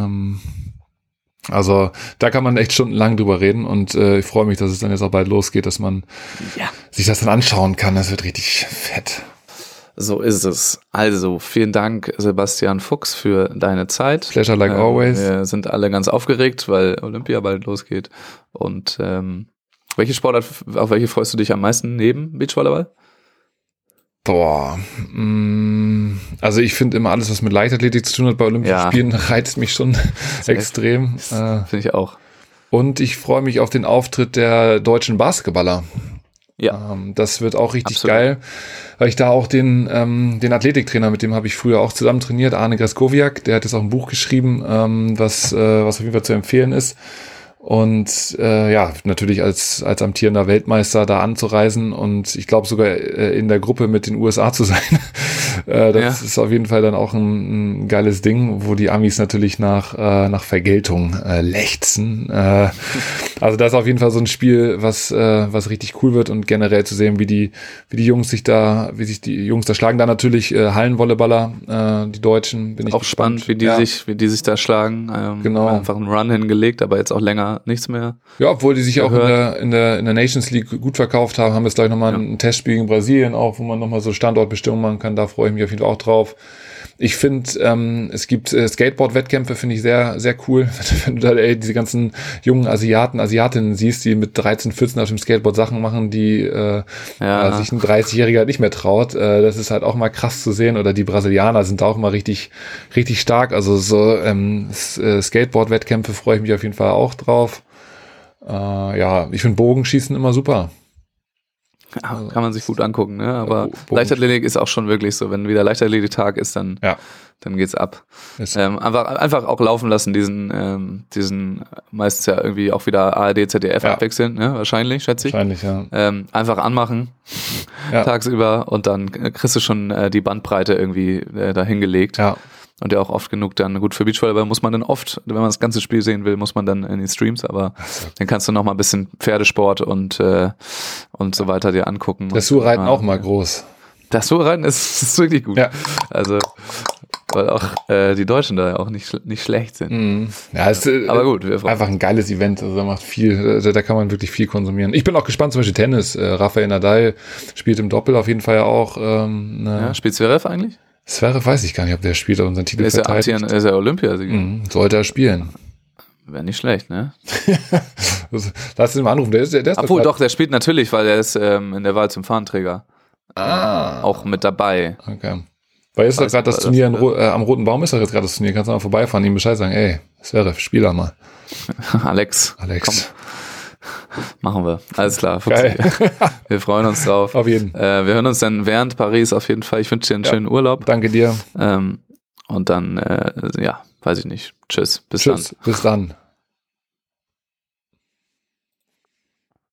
Also da kann man echt stundenlang drüber reden und ich freue mich, dass es dann jetzt auch bald losgeht, dass man sich das dann anschauen kann. Das wird richtig fett. So ist es. Also, vielen Dank, Sebastian Fuchs, für deine Zeit. Pleasure like always. Wir sind alle ganz aufgeregt, weil Olympia bald losgeht. Und welche Sportart, auf welche freust du dich am meisten neben Beachvolleyball? Boah. Also ich finde immer alles, was mit Leichtathletik zu tun hat bei Olympischen Spielen, reizt mich schon extrem. Finde ich auch. Und ich freue mich auf den Auftritt der deutschen Basketballer. Ja. Das wird auch richtig geil, weil ich da auch den Athletiktrainer, mit dem habe ich früher auch zusammen trainiert, Arne Graskowiak, der hat jetzt auch ein Buch geschrieben, was auf jeden Fall zu empfehlen ist. Und natürlich als amtierender Weltmeister da anzureisen und ich glaube sogar in der Gruppe mit den USA zu sein. Das ist auf jeden Fall dann auch ein geiles Ding, wo die Amis natürlich nach Vergeltung lechzen. Also das ist auf jeden Fall so ein Spiel, was richtig cool wird und generell zu sehen, wie die Jungs sich da schlagen. Da natürlich Hallenvolleyballer, die Deutschen. Bin ich auch gespannt, wie die sich da schlagen. Genau. Einfach einen Run hingelegt, aber jetzt auch länger nichts mehr. Ja, obwohl die sich auch in der Nations League gut verkauft haben wir jetzt gleich nochmal ein Testspiel in Brasilien auch, wo man nochmal so Standortbestimmung machen kann. Da freue freue ich mich auf jeden Fall auch drauf. Ich finde, es gibt Skateboard-Wettkämpfe, finde ich sehr, sehr cool. Wenn du da diese ganzen jungen Asiatinnen siehst, die mit 13, 14 auf dem Skateboard Sachen machen, die sich ein 30-Jähriger nicht mehr traut. Das ist halt auch mal krass zu sehen. Oder die Brasilianer sind da auch immer richtig, richtig stark. Also so Skateboard-Wettkämpfe freue ich mich auf jeden Fall auch drauf. Ich finde Bogenschießen immer super. Ja, kann man sich gut angucken, ne? Aber Leichtathletik ist auch schon wirklich so, wenn wieder Leichtathletik-Tag ist, dann geht's ab. Einfach auch laufen lassen, diesen meistens ja irgendwie auch wieder ARD, ZDF abwechseln, ne? Wahrscheinlich, schätze ich. Wahrscheinlich, ja. Einfach anmachen, tagsüber, und dann kriegst du schon die Bandbreite irgendwie dahingelegt. Ja. Und ja auch oft genug dann, gut, für Beachvolleyball muss man dann oft, wenn man das ganze Spiel sehen will, muss man dann in die Streams, aber dann kannst du noch mal ein bisschen Pferdesport und so weiter dir angucken. Dressurreiten auch mal groß. Dressurreiten ist wirklich gut. Ja. Also, weil auch die Deutschen da ja auch nicht schlecht sind. Ja, es ist aber gut, einfach ein geiles Event, also da macht viel, da kann man wirklich viel konsumieren. Ich bin auch gespannt, zum Beispiel Tennis. Rafael Nadal spielt im Doppel auf jeden Fall ja auch. Spielt Zverev eigentlich? Zverev weiß ich gar nicht, ob der spielt, aber unseren Titel verteidigt. Ist er Olympiasieger? Sollte er spielen. Wäre nicht schlecht, ne? Lass ihn mal anrufen, der ist obwohl, doch, der spielt natürlich, weil er ist in der Wahl zum Fahnenträger auch mit dabei. Okay. Weil ist doch gerade das Turnier am Roten Baum, ist doch jetzt gerade das Turnier. Kannst du mal vorbeifahren, ihm Bescheid sagen, ey, Zverev, spiel da mal. Alex. Komm. Machen wir. Alles klar. Geil. Wir freuen uns drauf. Auf jeden. Wir hören uns dann während Paris auf jeden Fall. Ich wünsche dir einen schönen Urlaub. Danke dir. Und dann, weiß ich nicht. Tschüss. Bis dann. Bis dann.